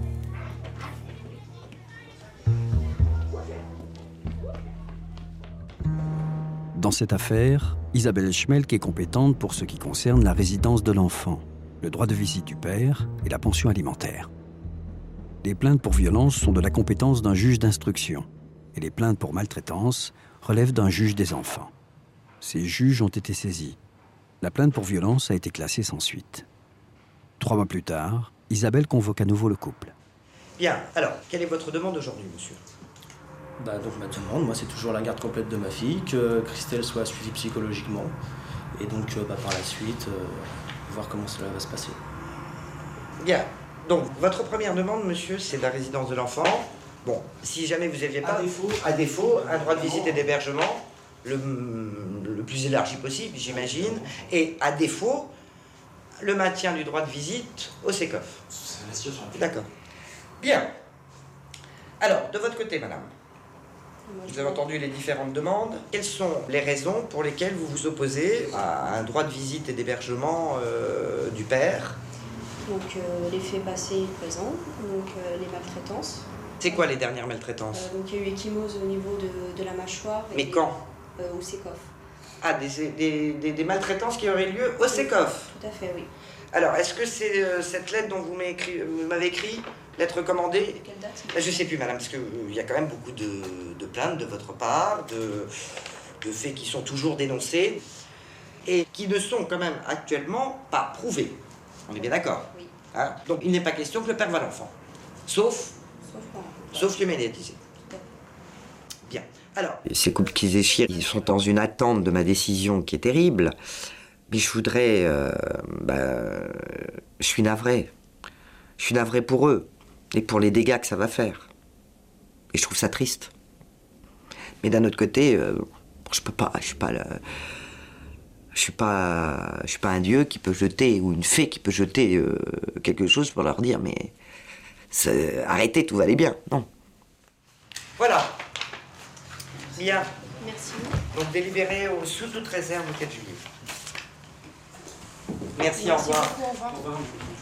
Dans cette affaire, Isabelle Schmelk est compétente pour ce qui concerne la résidence de l'enfant, le droit de visite du père et la pension alimentaire. Les plaintes pour violence sont de la compétence d'un juge d'instruction et les plaintes pour maltraitance relèvent d'un juge des enfants. Ces juges ont été saisis. La plainte pour violence a été classée sans suite. 3 mois plus tard, Isabelle convoque à nouveau le couple. Bien, alors, quelle est votre demande aujourd'hui, monsieur? Donc ma demande, moi, c'est toujours la garde complète de ma fille, que Christelle soit suivie psychologiquement, et donc par la suite, voir comment cela va se passer. Bien, donc votre première demande, monsieur, c'est la résidence de l'enfant. Bon, si jamais vous n'aviez pas... À défaut, un droit de visite et d'hébergement, le plus élargi possible, j'imagine, et à défaut, le maintien du droit de visite au SECOF. D'accord. Bien. Alors, de votre côté, madame, vous avez entendu les différentes demandes. Quelles sont les raisons pour lesquelles vous vous opposez à un droit de visite et d'hébergement du père? Donc les faits passés et présents, donc les maltraitances. C'est quoi les dernières maltraitances? Donc il y a eu échymose au niveau de la mâchoire. Mais quand? Au SECOF. Ah, des maltraitances qui auraient lieu au SECOF? Tout à fait, oui. Alors, est-ce que c'est cette lettre dont vous m'avez écrit, lettre commandée? Quelle date? Je ne sais plus, madame, parce qu'il y a quand même beaucoup de plaintes de votre part, de faits qui sont toujours dénoncés et qui ne sont quand même actuellement pas prouvés. On est bien d'accord? Oui. Hein? Donc, il n'est pas question que le père voie l'enfant. Sauf l'humanité. Bien. Alors, ces couples qui se déchirent, ils sont dans une attente de ma décision qui est terrible. Mais je voudrais... je suis navré. Je suis navré pour eux et pour les dégâts que ça va faire. Et je trouve ça triste. Mais d'un autre côté, je peux pas... Je suis pas un dieu qui peut jeter, ou une fée qui peut jeter quelque chose pour leur dire, mais... arrêtez, tout va aller bien. Non. Voilà. Bien. Merci. Donc délibéré sous toute réserve le 4 juillet. Merci, Merci au revoir. beaucoup, au revoir. Au revoir.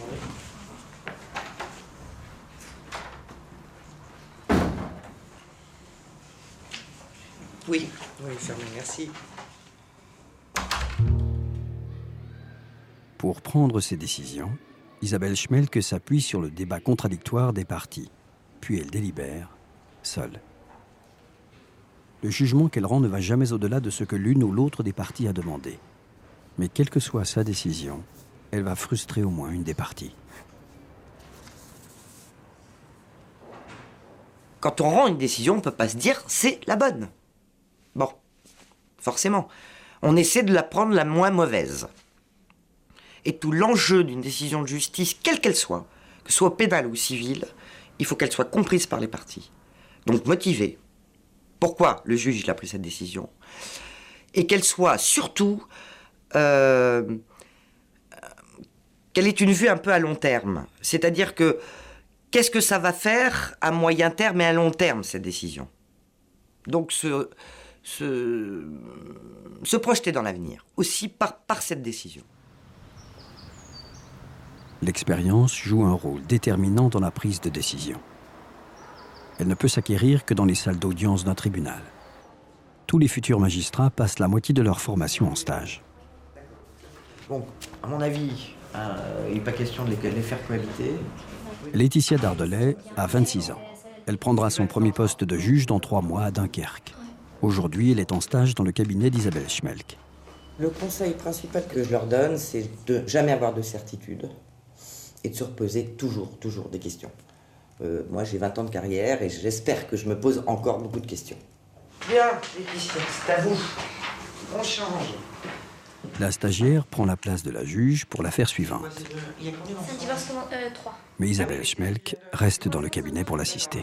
Oui, fermé, merci. Pour prendre ses décisions, Isabelle Schmelk s'appuie sur le débat contradictoire des parties, puis elle délibère, seule. Le jugement qu'elle rend ne va jamais au-delà de ce que l'une ou l'autre des parties a demandé. Mais quelle que soit sa décision, elle va frustrer au moins une des parties. Quand on rend une décision, on ne peut pas se dire « c'est la bonne ». Bon, forcément, on essaie de la prendre la moins mauvaise. Et tout l'enjeu d'une décision de justice, quelle qu'elle soit, que ce soit pénale ou civile, il faut qu'elle soit comprise par les parties. Donc motivée. Pourquoi le juge a pris cette décision? Et qu'elle soit surtout... qu'elle ait une vue un peu à long terme. C'est-à-dire que qu'est-ce que ça va faire à moyen terme et à long terme, cette décision? Donc se projeter dans l'avenir, aussi par cette décision. L'expérience joue un rôle déterminant dans la prise de décision. Elle ne peut s'acquérir que dans les salles d'audience d'un tribunal. Tous les futurs magistrats passent la moitié de leur formation en stage. Bon, à mon avis, il n'est pas question de les faire cohabiter. Laetitia Dardelais a 26 ans. Elle prendra son premier poste de juge dans 3 mois à Dunkerque. Aujourd'hui, elle est en stage dans le cabinet d'Isabelle Schmelk. Le conseil principal que je leur donne, c'est de jamais avoir de certitude et de se reposer toujours des questions. Moi, j'ai 20 ans de carrière et j'espère que je me pose encore beaucoup de questions. Bien, Laetitia, c'est à vous. On change. La stagiaire prend la place de la juge pour l'affaire suivante. C'est un divorce 3. Mais Isabelle Schmelk reste dans le cabinet pour l'assister.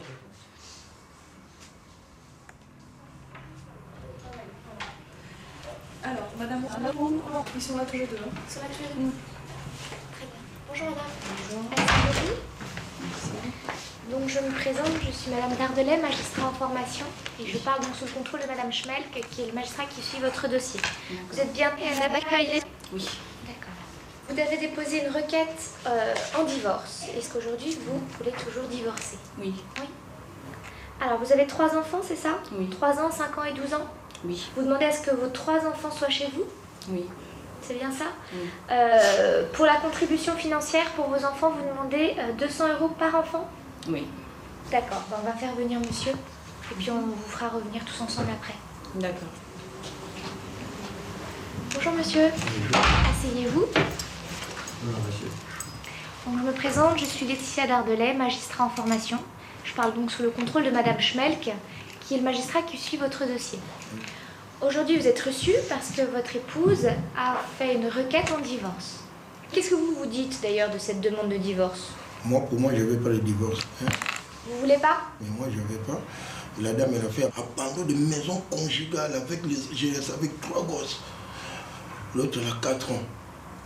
Alors, madame, ils sont là tous les deux. Ils sont là tous les deux. Très bien. Bonjour madame. Bonjour. Donc je me présente, je suis madame Dardelais, magistrat en formation, et je parle donc sous le contrôle de madame Schmelk, qui est le magistrat qui suit votre dossier. Vous êtes bien d'accord? Oui. D'accord. Vous avez déposé une requête en divorce. Est-ce qu'aujourd'hui vous voulez toujours divorcer? Oui. Oui. Alors vous avez 3 enfants, c'est ça? Oui. 3 ans, 5 ans et 12 ans? Oui. Vous demandez à ce que vos 3 enfants soient chez vous? Oui. C'est bien ça? Oui. Pour la contribution financière pour vos enfants, vous demandez 200 € par enfant? Oui. D'accord, on va faire venir monsieur et puis on vous fera revenir tous ensemble après. D'accord. Bonjour monsieur. Bonjour. Asseyez-vous. Bonjour monsieur. Donc, je me présente, je suis Laetitia Dardelais, magistrat en formation. Je parle donc sous le contrôle de madame Schmelk, qui est le magistrat qui suit votre dossier. Aujourd'hui, vous êtes reçu parce que votre épouse a fait une requête en divorce. Qu'est-ce que vous vous dites d'ailleurs de cette demande de divorce? Moi, pour moi, je ne veux pas le divorce. Hein. Vous voulez pas? Mais moi, je ne veux pas. La dame, elle a fait abandon de maison conjugale avec 3 gosses. L'autre, elle a 4 ans.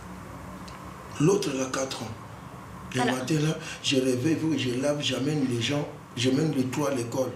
L'autre, elle a 4 ans. Le matin, là, je réveille, je lave, j'amène les gens, je mène les 3 à l'école.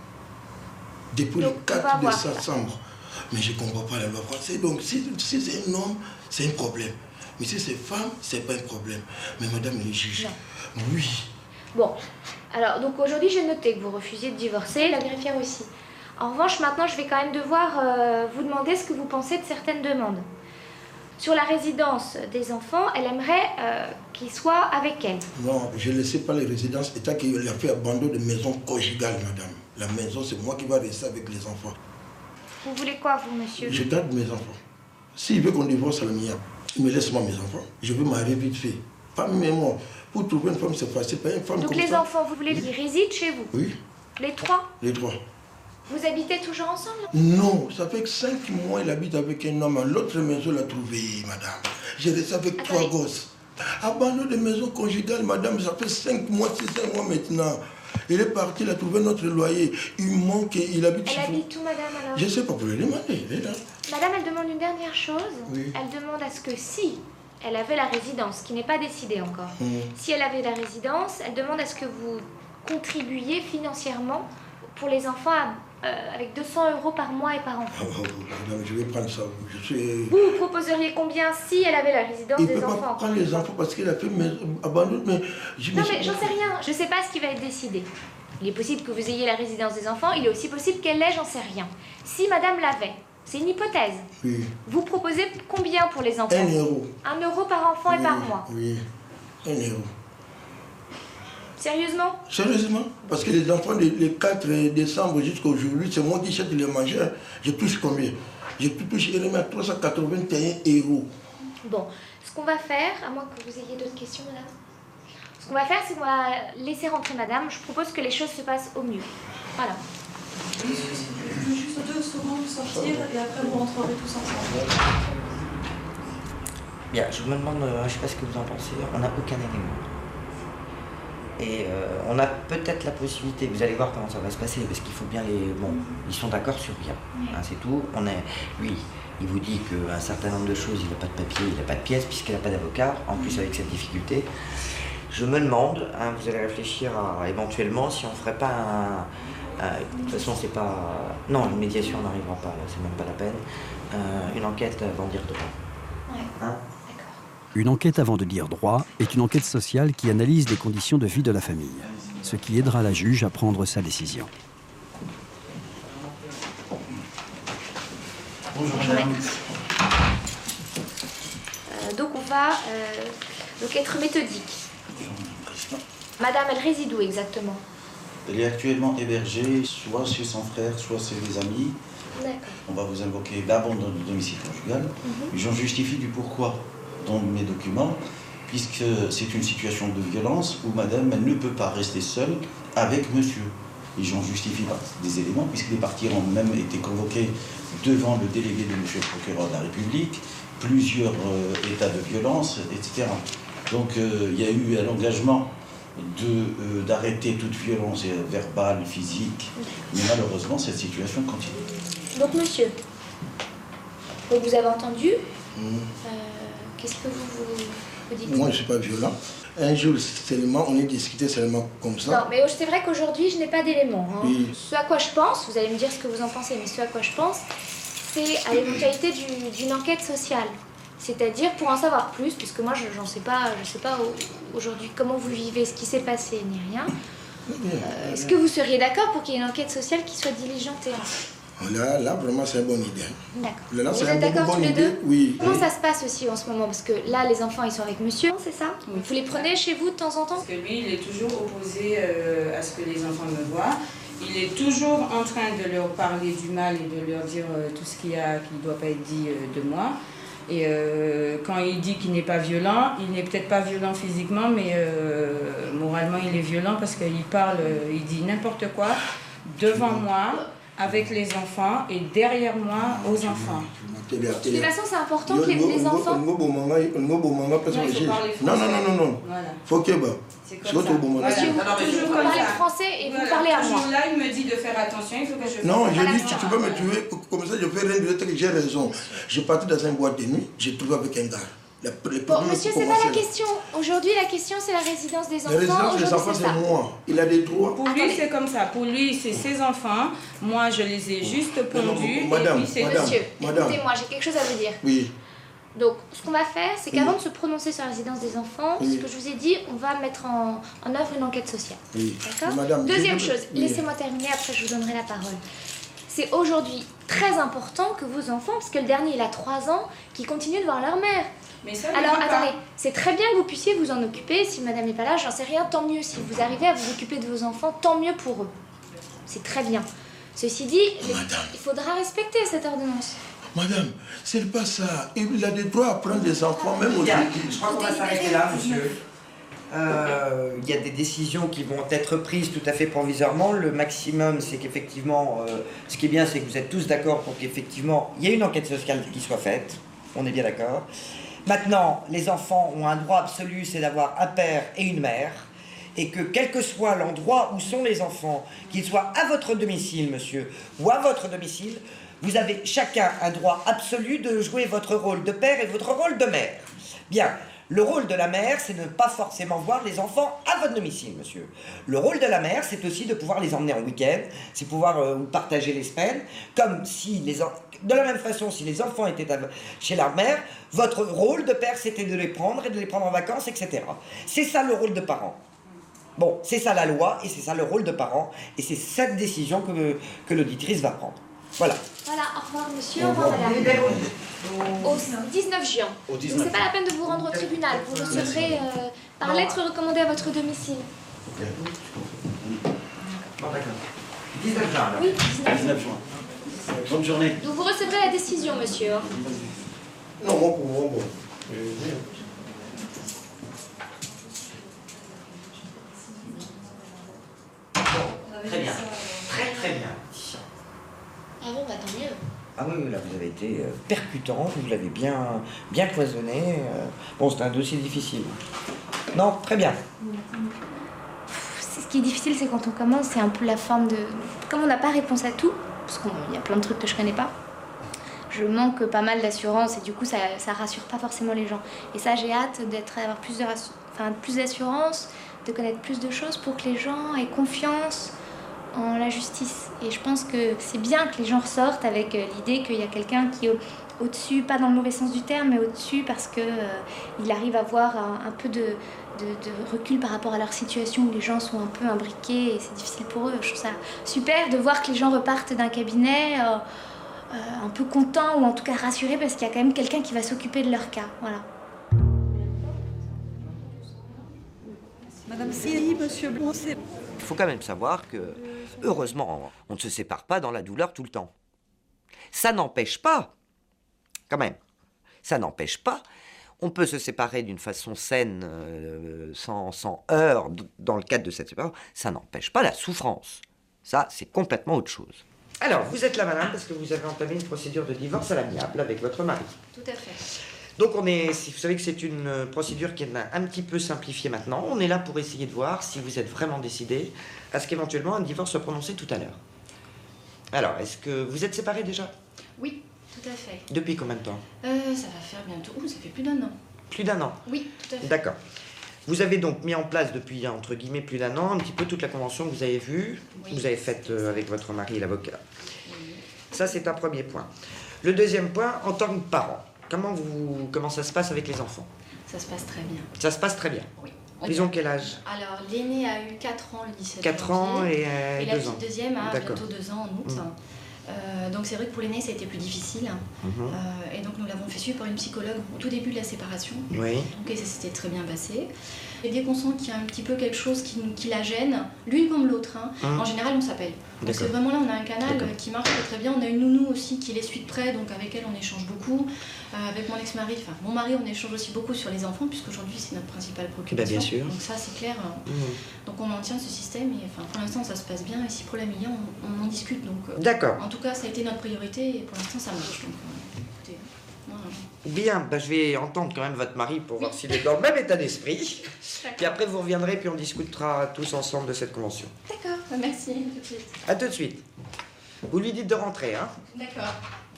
Depuis le 4 de septembre. Mais je ne comprends pas la loi française. Donc, si c'est un homme, c'est un problème. Mais si c'est femme, c'est pas un problème. Mais madame le juge, non. Oui. Bon, alors, donc aujourd'hui, j'ai noté que vous refusiez de divorcer, la greffière aussi. En revanche, maintenant, je vais quand même devoir vous demander ce que vous pensez de certaines demandes. Sur la résidence des enfants, elle aimerait qu'ils soient avec elle. Non, je ne laisse pas les résidences, étant qu'il a fait abandon de maison conjugale, madame. La maison, c'est moi qui vais rester avec les enfants. Vous voulez quoi, vous, monsieur? Je garde mes enfants. S'il veut qu'on divorce à la mienne, il me laisse moi mes enfants. Je veux marier vite fait. Pas même moi. Pour trouver une femme, c'est facile. Pas une femme donc comme les ça. enfants, vous voulez qu'ils résident chez vous? Oui. Les 3? Les 3. Vous habitez toujours ensemble? Non, ça fait que 5 mois, il habite avec un homme. L'autre maison l'a trouvé, madame. J'ai resté avec 3 gosses. Abandon de maison conjugale, madame, ça fait 5 mois, 6 mois maintenant. Il est parti, il a trouvé notre loyer. Il manque, il habite chez vous. Elle habite où, madame, alors? Je ne sais pas, pour lui demander, elle est là. Madame, elle demande une dernière chose. Oui. Elle demande à ce que si elle avait la résidence, qui n'est pas décidée encore, si elle avait la résidence, elle demande à ce que vous contribuiez financièrement pour les enfants avec 200 € par mois et par enfant. Madame, je vais prendre ça. Vous proposeriez combien si elle avait la résidence des enfants? Il ne peut pas prendre les enfants parce qu'il a fait abandon. Mais non, mais j'en sais rien. Je ne sais pas ce qui va être décidé. Il est possible que vous ayez la résidence des enfants. Il est aussi possible qu'elle l'ait, j'en sais rien. Si madame l'avait, c'est une hypothèse. Oui. Vous proposez combien pour les enfants? 1 €. 1 € par enfant et par mois? Oui, 1 €. Sérieusement? Sérieusement? Parce que les enfants, le 4 décembre jusqu'à aujourd'hui, c'est moi qui achète les manger. Je touche combien? Je touche 381 €. Bon, ce qu'on va faire, à moins que vous ayez d'autres questions, madame, ce qu'on va faire, c'est qu'on va laisser rentrer madame. Je propose que les choses se passent au mieux. Voilà. Je veux juste 2 secondes sortir et après vous rentrerez tous ensemble. Bien, je me demande, je ne sais pas ce que vous en pensez, on n'a aucun élément. Et on a peut-être la possibilité, vous allez voir comment ça va se passer, parce qu'il faut bien les... Bon, ils sont d'accord sur rien, hein, c'est tout. Lui, il vous dit qu'un certain nombre de choses, il n'a pas de papier, il n'a pas de pièce, puisqu'il n'a pas d'avocat, en plus avec cette difficulté. Je me demande, hein, vous allez réfléchir à éventuellement si on ne ferait pas de toute façon, c'est pas... Non, une médiation n'arrivera pas, c'est même pas la peine. Une enquête avant de dire droit. Hein? Une enquête avant de dire droit est une enquête sociale qui analyse les conditions de vie de la famille, ce qui aidera la juge à prendre sa décision. Bonjour madame. Donc on va donc être méthodique. Madame, elle réside où exactement? Elle est actuellement hébergée soit chez son frère, soit chez des amis. D'accord. On va vous invoquer l'abandon du domicile conjugal. J'en justifie du pourquoi dans mes documents, puisque c'est une situation de violence où madame elle ne peut pas rester seule avec monsieur. Et j'en justifie par des éléments, puisque les parties ont même été convoquées devant le délégué de monsieur le procureur de la République, plusieurs états de violence, etc. Donc il y a eu un engagement d'arrêter toute violence verbale, physique, mais malheureusement cette situation continue. Donc monsieur, donc vous avez entendu, qu'est-ce que vous dites? Moi je ne suis pas violent. Un jour seulement, on est discuté seulement comme ça. Non, mais c'est vrai qu'aujourd'hui je n'ai pas d'éléments. Hein. Oui. Ce à quoi je pense, vous allez me dire ce que vous en pensez, mais ce à quoi je pense, c'est à l'éventualité d'une enquête sociale. C'est-à-dire pour en savoir plus, puisque moi je ne sais pas aujourd'hui comment vous vivez, ce qui s'est passé, ni rien. Est-ce que vous seriez d'accord pour qu'il y ait une enquête sociale qui soit diligentée? Là, vraiment, c'est une bonne idée. D'accord. Vous êtes d'accord tous les deux? Oui. Comment ça se passe aussi en ce moment? Parce que là, les enfants, ils sont avec monsieur, c'est ça? Oui. Vous les prenez chez vous de temps en temps? Parce que lui, il est toujours opposé à ce que les enfants me voient. Il est toujours en train de leur parler du mal et de leur dire tout ce qui ne doit pas être dit de moi. Et quand il dit qu'il n'est pas violent, il n'est peut-être pas violent physiquement, mais moralement, il est violent parce qu'il parle, il dit n'importe quoi devant moi, avec les enfants et derrière moi aux enfants. De toute façon, c'est important que les enfants... Non. Faut que c'est comme ça. Voilà. Vous parlez français et vous parlez à moi. Là, il me dit de faire attention, il faut que je... Non, je dis, tu peux me tuer, comme ça je fais rien de l'autre, j'ai raison. Je partais dans une boîte de nuit, j'ai trouvé avec un gars. Bon, monsieur, c'est pas la question. Aujourd'hui, la question, c'est la résidence des enfants. La résidence des enfants, c'est moi. Il a des droits. Pour lui, c'est comme ça. Pour lui, c'est ses enfants. Moi, je les ai juste pondus. Madame, monsieur, écoutez-moi, j'ai quelque chose à vous dire. Oui. Donc, ce qu'on va faire, c'est qu'avant de se prononcer sur la résidence des enfants, ce que je vous ai dit, on va mettre en œuvre une enquête sociale. Oui. D'accord ? Deuxième chose, laissez-moi terminer, après je vous donnerai la parole. C'est aujourd'hui très important que vos enfants, parce que le dernier, il a 3 ans, qu'ils continuent de voir leur mère. Mais ça, alors, attendez, c'est très bien que vous puissiez vous en occuper. Si madame n'est pas là, j'en sais rien, tant mieux. Si vous arrivez à vous occuper de vos enfants, tant mieux pour eux. C'est très bien. Ceci dit, il faudra respecter cette ordonnance. Madame, c'est pas ça. Il a des droits à prendre des enfants, même aujourd'hui. Je crois qu'on va s'arrêter là, monsieur. Il y a des décisions qui vont être prises tout à fait provisoirement. Le maximum, c'est qu'effectivement, ce qui est bien, c'est que vous êtes tous d'accord pour qu'effectivement, il y ait une enquête sociale qui soit faite. On est bien d'accord. Maintenant, les enfants ont un droit absolu, c'est d'avoir un père et une mère. Et que quel que soit l'endroit où sont les enfants, qu'ils soient à votre domicile, monsieur, ou à votre domicile, vous avez chacun un droit absolu de jouer votre rôle de père et votre rôle de mère. Bien. Le rôle de la mère, c'est de ne pas forcément voir les enfants à votre domicile, monsieur. Le rôle de la mère, c'est aussi de pouvoir les emmener en week-end, c'est pouvoir partager les semaines, comme si de la même façon, si les enfants étaient chez leur mère, votre rôle de père, c'était de les prendre et de les prendre en vacances, etc. C'est ça le rôle de parent. Bon, c'est ça la loi et c'est ça le rôle de parent, et c'est cette décision que l'auditrice va prendre. Voilà. Voilà, au revoir monsieur, au revoir madame. Au 19 juin. Donc c'est pas la peine de vous rendre au tribunal, vous recevrez par lettre recommandée à votre domicile. Bon, d'accord. 19 juin alors. Oui, 19 juin. Bonne journée. Donc vous recevrez la décision, monsieur. Non, moi pour moi, bon. Très bien. Très très bien. Ah bon, bah tant mieux. Ah oui, là vous avez été percutant, vous l'avez bien cloisonné. Bon, c'était un dossier difficile. Non, très bien. qui est difficile, c'est quand on commence, c'est un peu la forme de... Comme on n'a pas réponse à tout, parce qu'il y a plein de trucs que je connais pas, je manque pas mal d'assurance et du coup ça rassure pas forcément les gens. Et ça, j'ai hâte d'avoir plus d'assurance, de connaître plus de choses pour que les gens aient confiance en la justice. Et je pense que c'est bien que les gens ressortent avec l'idée qu'il y a quelqu'un qui est au-dessus, pas dans le mauvais sens du terme, mais au-dessus parce qu'il arrive à avoir un peu de recul par rapport à leur situation où les gens sont un peu imbriqués et c'est difficile pour eux. Je trouve ça super de voir que les gens repartent d'un cabinet un peu contents ou en tout cas rassurés parce qu'il y a quand même quelqu'un qui va s'occuper de leur cas. Voilà. Madame Silly, Monsieur Brossé. Il faut quand même savoir que, heureusement, on ne se sépare pas dans la douleur tout le temps. Ça n'empêche pas, quand même, ça n'empêche pas, on peut se séparer d'une façon saine, sans heurts, dans le cadre de cette séparation, ça n'empêche pas la souffrance. Ça, c'est complètement autre chose. Alors, vous êtes là, madame, parce que vous avez entamé une procédure de divorce à l'amiable avec votre mari. Tout à fait. Donc, vous savez que c'est une procédure qui est un petit peu simplifiée maintenant. On est là pour essayer de voir si vous êtes vraiment décidé à ce qu'éventuellement un divorce soit prononcé tout à l'heure. Alors, est-ce que vous êtes séparés déjà? Oui, tout à fait. Depuis combien de temps? Ça va faire bientôt... ça fait plus d'1 an. Plus d'1 an? Oui, tout à fait. D'accord. Vous avez donc mis en place depuis, entre guillemets, plus d'1 an, un petit peu toute la convention que vous avez vue, que vous avez faite avec votre mari, l'avocat. Ça, c'est un premier point. Le deuxième point, en tant que parent, comment ça se passe avec les enfants? Ça se passe très bien. Ça se passe très bien? Oui. Ils ont quel âge? Alors, l'aîné a eu 4 ans le 17 4 janvier. ans et 2 la ans. petite deuxième a bientôt 2 ans en août. Donc c'est vrai que pour l'aîné, ça a été plus difficile. Et donc nous l'avons fait suivre par une psychologue au tout début de la séparation. Oui. Donc et ça s'était très bien passé. Et dès qu'on sent qu'il y a un petit peu quelque chose qui la gêne, l'une comme l'autre, en général on s'appelle. Donc c'est vraiment là, on a un canal qui marche très bien. On a une nounou aussi qui les suit de près, donc avec elle on échange beaucoup. Avec mon ex-mari, enfin mon mari, on échange aussi beaucoup sur les enfants, puisqu'aujourd'hui c'est notre principale préoccupation. Bien sûr. Donc ça c'est clair. Donc on maintient ce système et pour l'instant ça se passe bien. Et si pour la million, on en discute. Donc d'accord. En tout cas, ça a été notre priorité et pour l'instant ça marche. Donc, écoutez, voilà. Bien, je vais entendre quand même votre mari pour voir s'il est dans le même état d'esprit. Puis après vous reviendrez puis on discutera tous ensemble de cette convention. D'accord, merci. Tout de suite. À tout de suite. Vous lui dites de rentrer, hein? D'accord.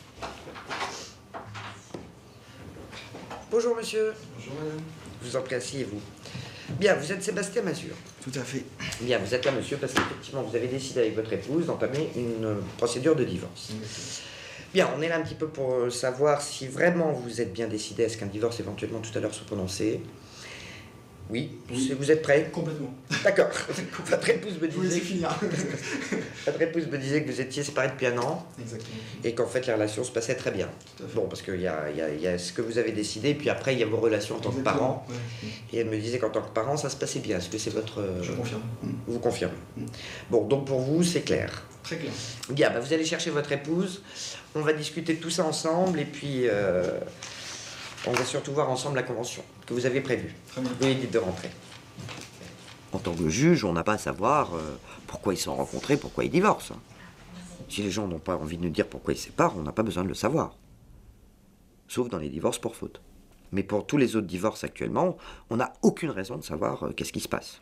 Bonjour monsieur. Bonjour madame. Je vous en prie, asseyez-vous. Bien, vous êtes Sébastien Mazur. Tout à fait. Bien, vous êtes là monsieur parce qu'effectivement vous avez décidé avec votre épouse d'entamer une procédure de divorce. Bien, on est là un petit peu pour savoir si vraiment vous êtes bien décidé à ce qu'un divorce éventuellement tout à l'heure soit prononcé. Oui, vous êtes prêt? Complètement. D'accord. Votre épouse me disait... finir. Votre épouse me disait que vous étiez séparés depuis 1 an. Exactement. Et qu'en fait les relations se passaient très bien. Bon, parce qu'il y a ce que vous avez décidé, puis après il y a vos relations en tant que parent. Ouais. Et elle me disait qu'en tant que parent ça se passait bien. Est-ce que c'est votre... Je confirme. Vous confirmez. Bon, donc pour vous c'est clair. Très clair. Bien, vous allez chercher votre épouse. On va discuter de tout ça ensemble et puis on va surtout voir ensemble la convention que vous avez prévue. Très bien. Vous lui dites de rentrer. En tant que juge, on n'a pas à savoir pourquoi ils se sont rencontrés, pourquoi ils divorcent. Si les gens n'ont pas envie de nous dire pourquoi ils se séparent, on n'a pas besoin de le savoir. Sauf dans les divorces pour faute. Mais pour tous les autres divorces actuellement, on n'a aucune raison de savoir qu'est-ce qui se passe.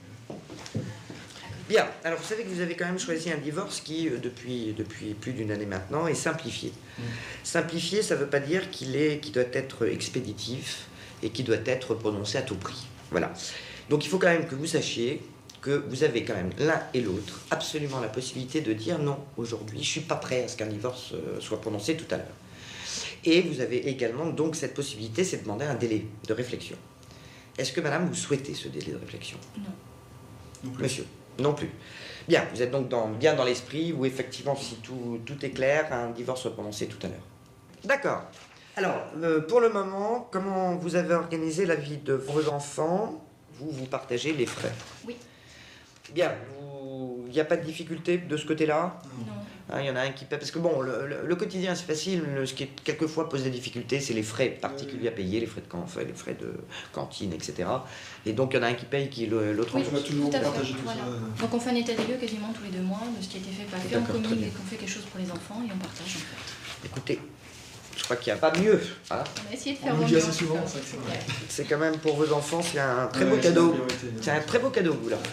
Bien, alors vous savez que vous avez quand même choisi un divorce qui, depuis plus d'1 année maintenant, est simplifié. Simplifié, ça ne veut pas dire qu'il doit être expéditif et qu'il doit être prononcé à tout prix. Voilà. Donc il faut quand même que vous sachiez que vous avez quand même l'un et l'autre absolument la possibilité de dire non, aujourd'hui, je ne suis pas prêt à ce qu'un divorce soit prononcé tout à l'heure. Et vous avez également donc cette possibilité, c'est de demander un délai de réflexion. Est-ce que madame, vous souhaitez ce délai de réflexion? Non. Monsieur? Non plus. Bien, vous êtes donc bien dans l'esprit où effectivement, si tout est clair, un divorce soit prononcé tout à l'heure. D'accord. Alors, pour le moment, comment vous avez organisé la vie de vos enfants? Vous partagez les frais? Oui. Bien, il n'y a pas de difficulté de ce côté-là? Non. Il y en a un qui paie, parce que bon, le quotidien c'est facile, ce qui quelquefois pose des difficultés, c'est les frais particuliers à payer, les frais de cantine, etc. Et donc il y en a un qui paye, l'autre oui, rembourse. tout à fait. Voilà. Donc on fait un état des lieux quasiment tous les 2 mois de ce qui a été fait, pas fait, on communique dès qu'on fait quelque chose pour les enfants et on partage en fait. Écoutez, je crois qu'il n'y a pas mieux. Hein. On va essayer de faire on au le dit mieux. assez souvent, c'est vrai. C'est quand même pour vos enfants, c'est un très beau cadeau. C'est un très beau cadeau que vous leur faites.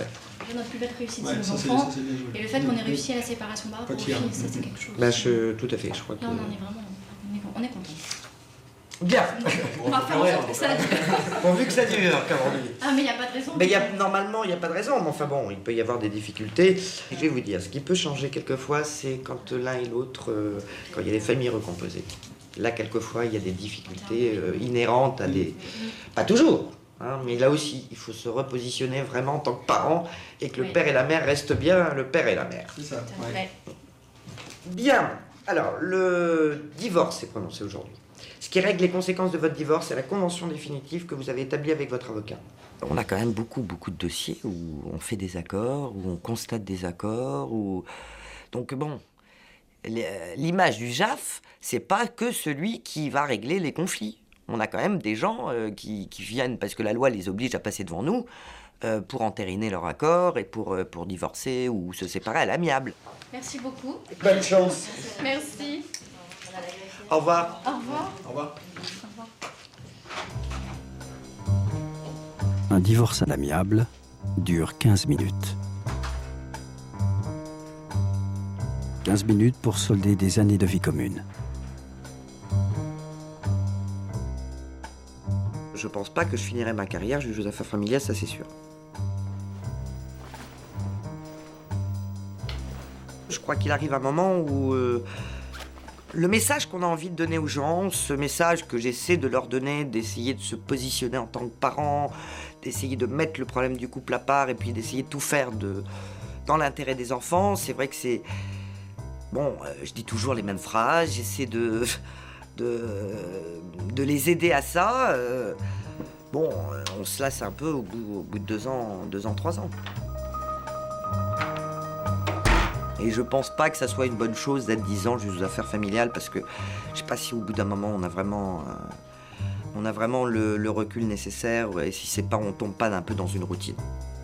notre plus belle réussite, Ouais, c'est ça, nos c'est- enfants. ça, c'est bien joué. Et le fait qu'on ait réussi à la séparation par rapport aux filles, ça c'est quelque chose. Bah, tout à fait, je crois que... Là, on en est vraiment. On est content. Bien. On va faire en sorte que ça dure. Pourvu que ça dure, comme on dit. Ah, mais il n'y a pas de raison. Mais normalement, il n'y a pas de raison, mais enfin bon, il peut y avoir des difficultés. Je vais vous dire, ce qui peut changer quelquefois, c'est quand l'un et l'autre, quand il y a des familles recomposées. Là, quelquefois, il y a des difficultés inhérentes à des... Pas toujours, hein, mais là aussi, il faut se repositionner vraiment en tant que parent et que le père et la mère restent bien le père et la mère. C'est ça, ouais. Bien. Alors, le divorce est prononcé aujourd'hui. Ce qui règle les conséquences de votre divorce, c'est la convention définitive que vous avez établie avec votre avocat. On a quand même beaucoup de dossiers où on fait des accords, où on constate des accords, où... Donc bon, l'image du JAF, c'est pas que celui qui va régler les conflits. On a quand même des gens qui viennent, parce que la loi les oblige à passer devant nous, pour entériner leur accord et pour divorcer ou se séparer à l'amiable. Merci beaucoup. Bonne chance. Merci. Au revoir. Au revoir. Au revoir. Au revoir. Un divorce à l'amiable dure 15 minutes. 15 minutes pour solder des années de vie commune. Je pense pas que je finirai ma carrière juge aux affaires familiales, ça c'est sûr. Je crois qu'il arrive un moment où le message qu'on a envie de donner aux gens, ce message que j'essaie de leur donner, d'essayer de se positionner en tant que parent, d'essayer de mettre le problème du couple à part et puis d'essayer de tout faire dans l'intérêt des enfants, c'est vrai que c'est... Bon, je dis toujours les mêmes phrases, j'essaie de les aider à ça. Bon, on se lasse un peu au bout de 2 ans, 3 ans. Et je pense pas que ça soit une bonne chose d'être 10 ans juste aux affaires familiales, parce que je sais pas si au bout d'un moment on a vraiment le recul nécessaire, et si c'est pas, on tombe pas un peu dans une routine.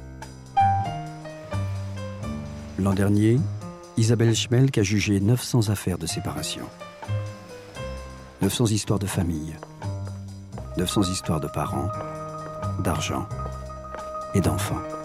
L'an dernier, Isabelle Schmelk a jugé 900 affaires de séparation. 900 histoires de famille, 900 histoires de parents, d'argent et d'enfants.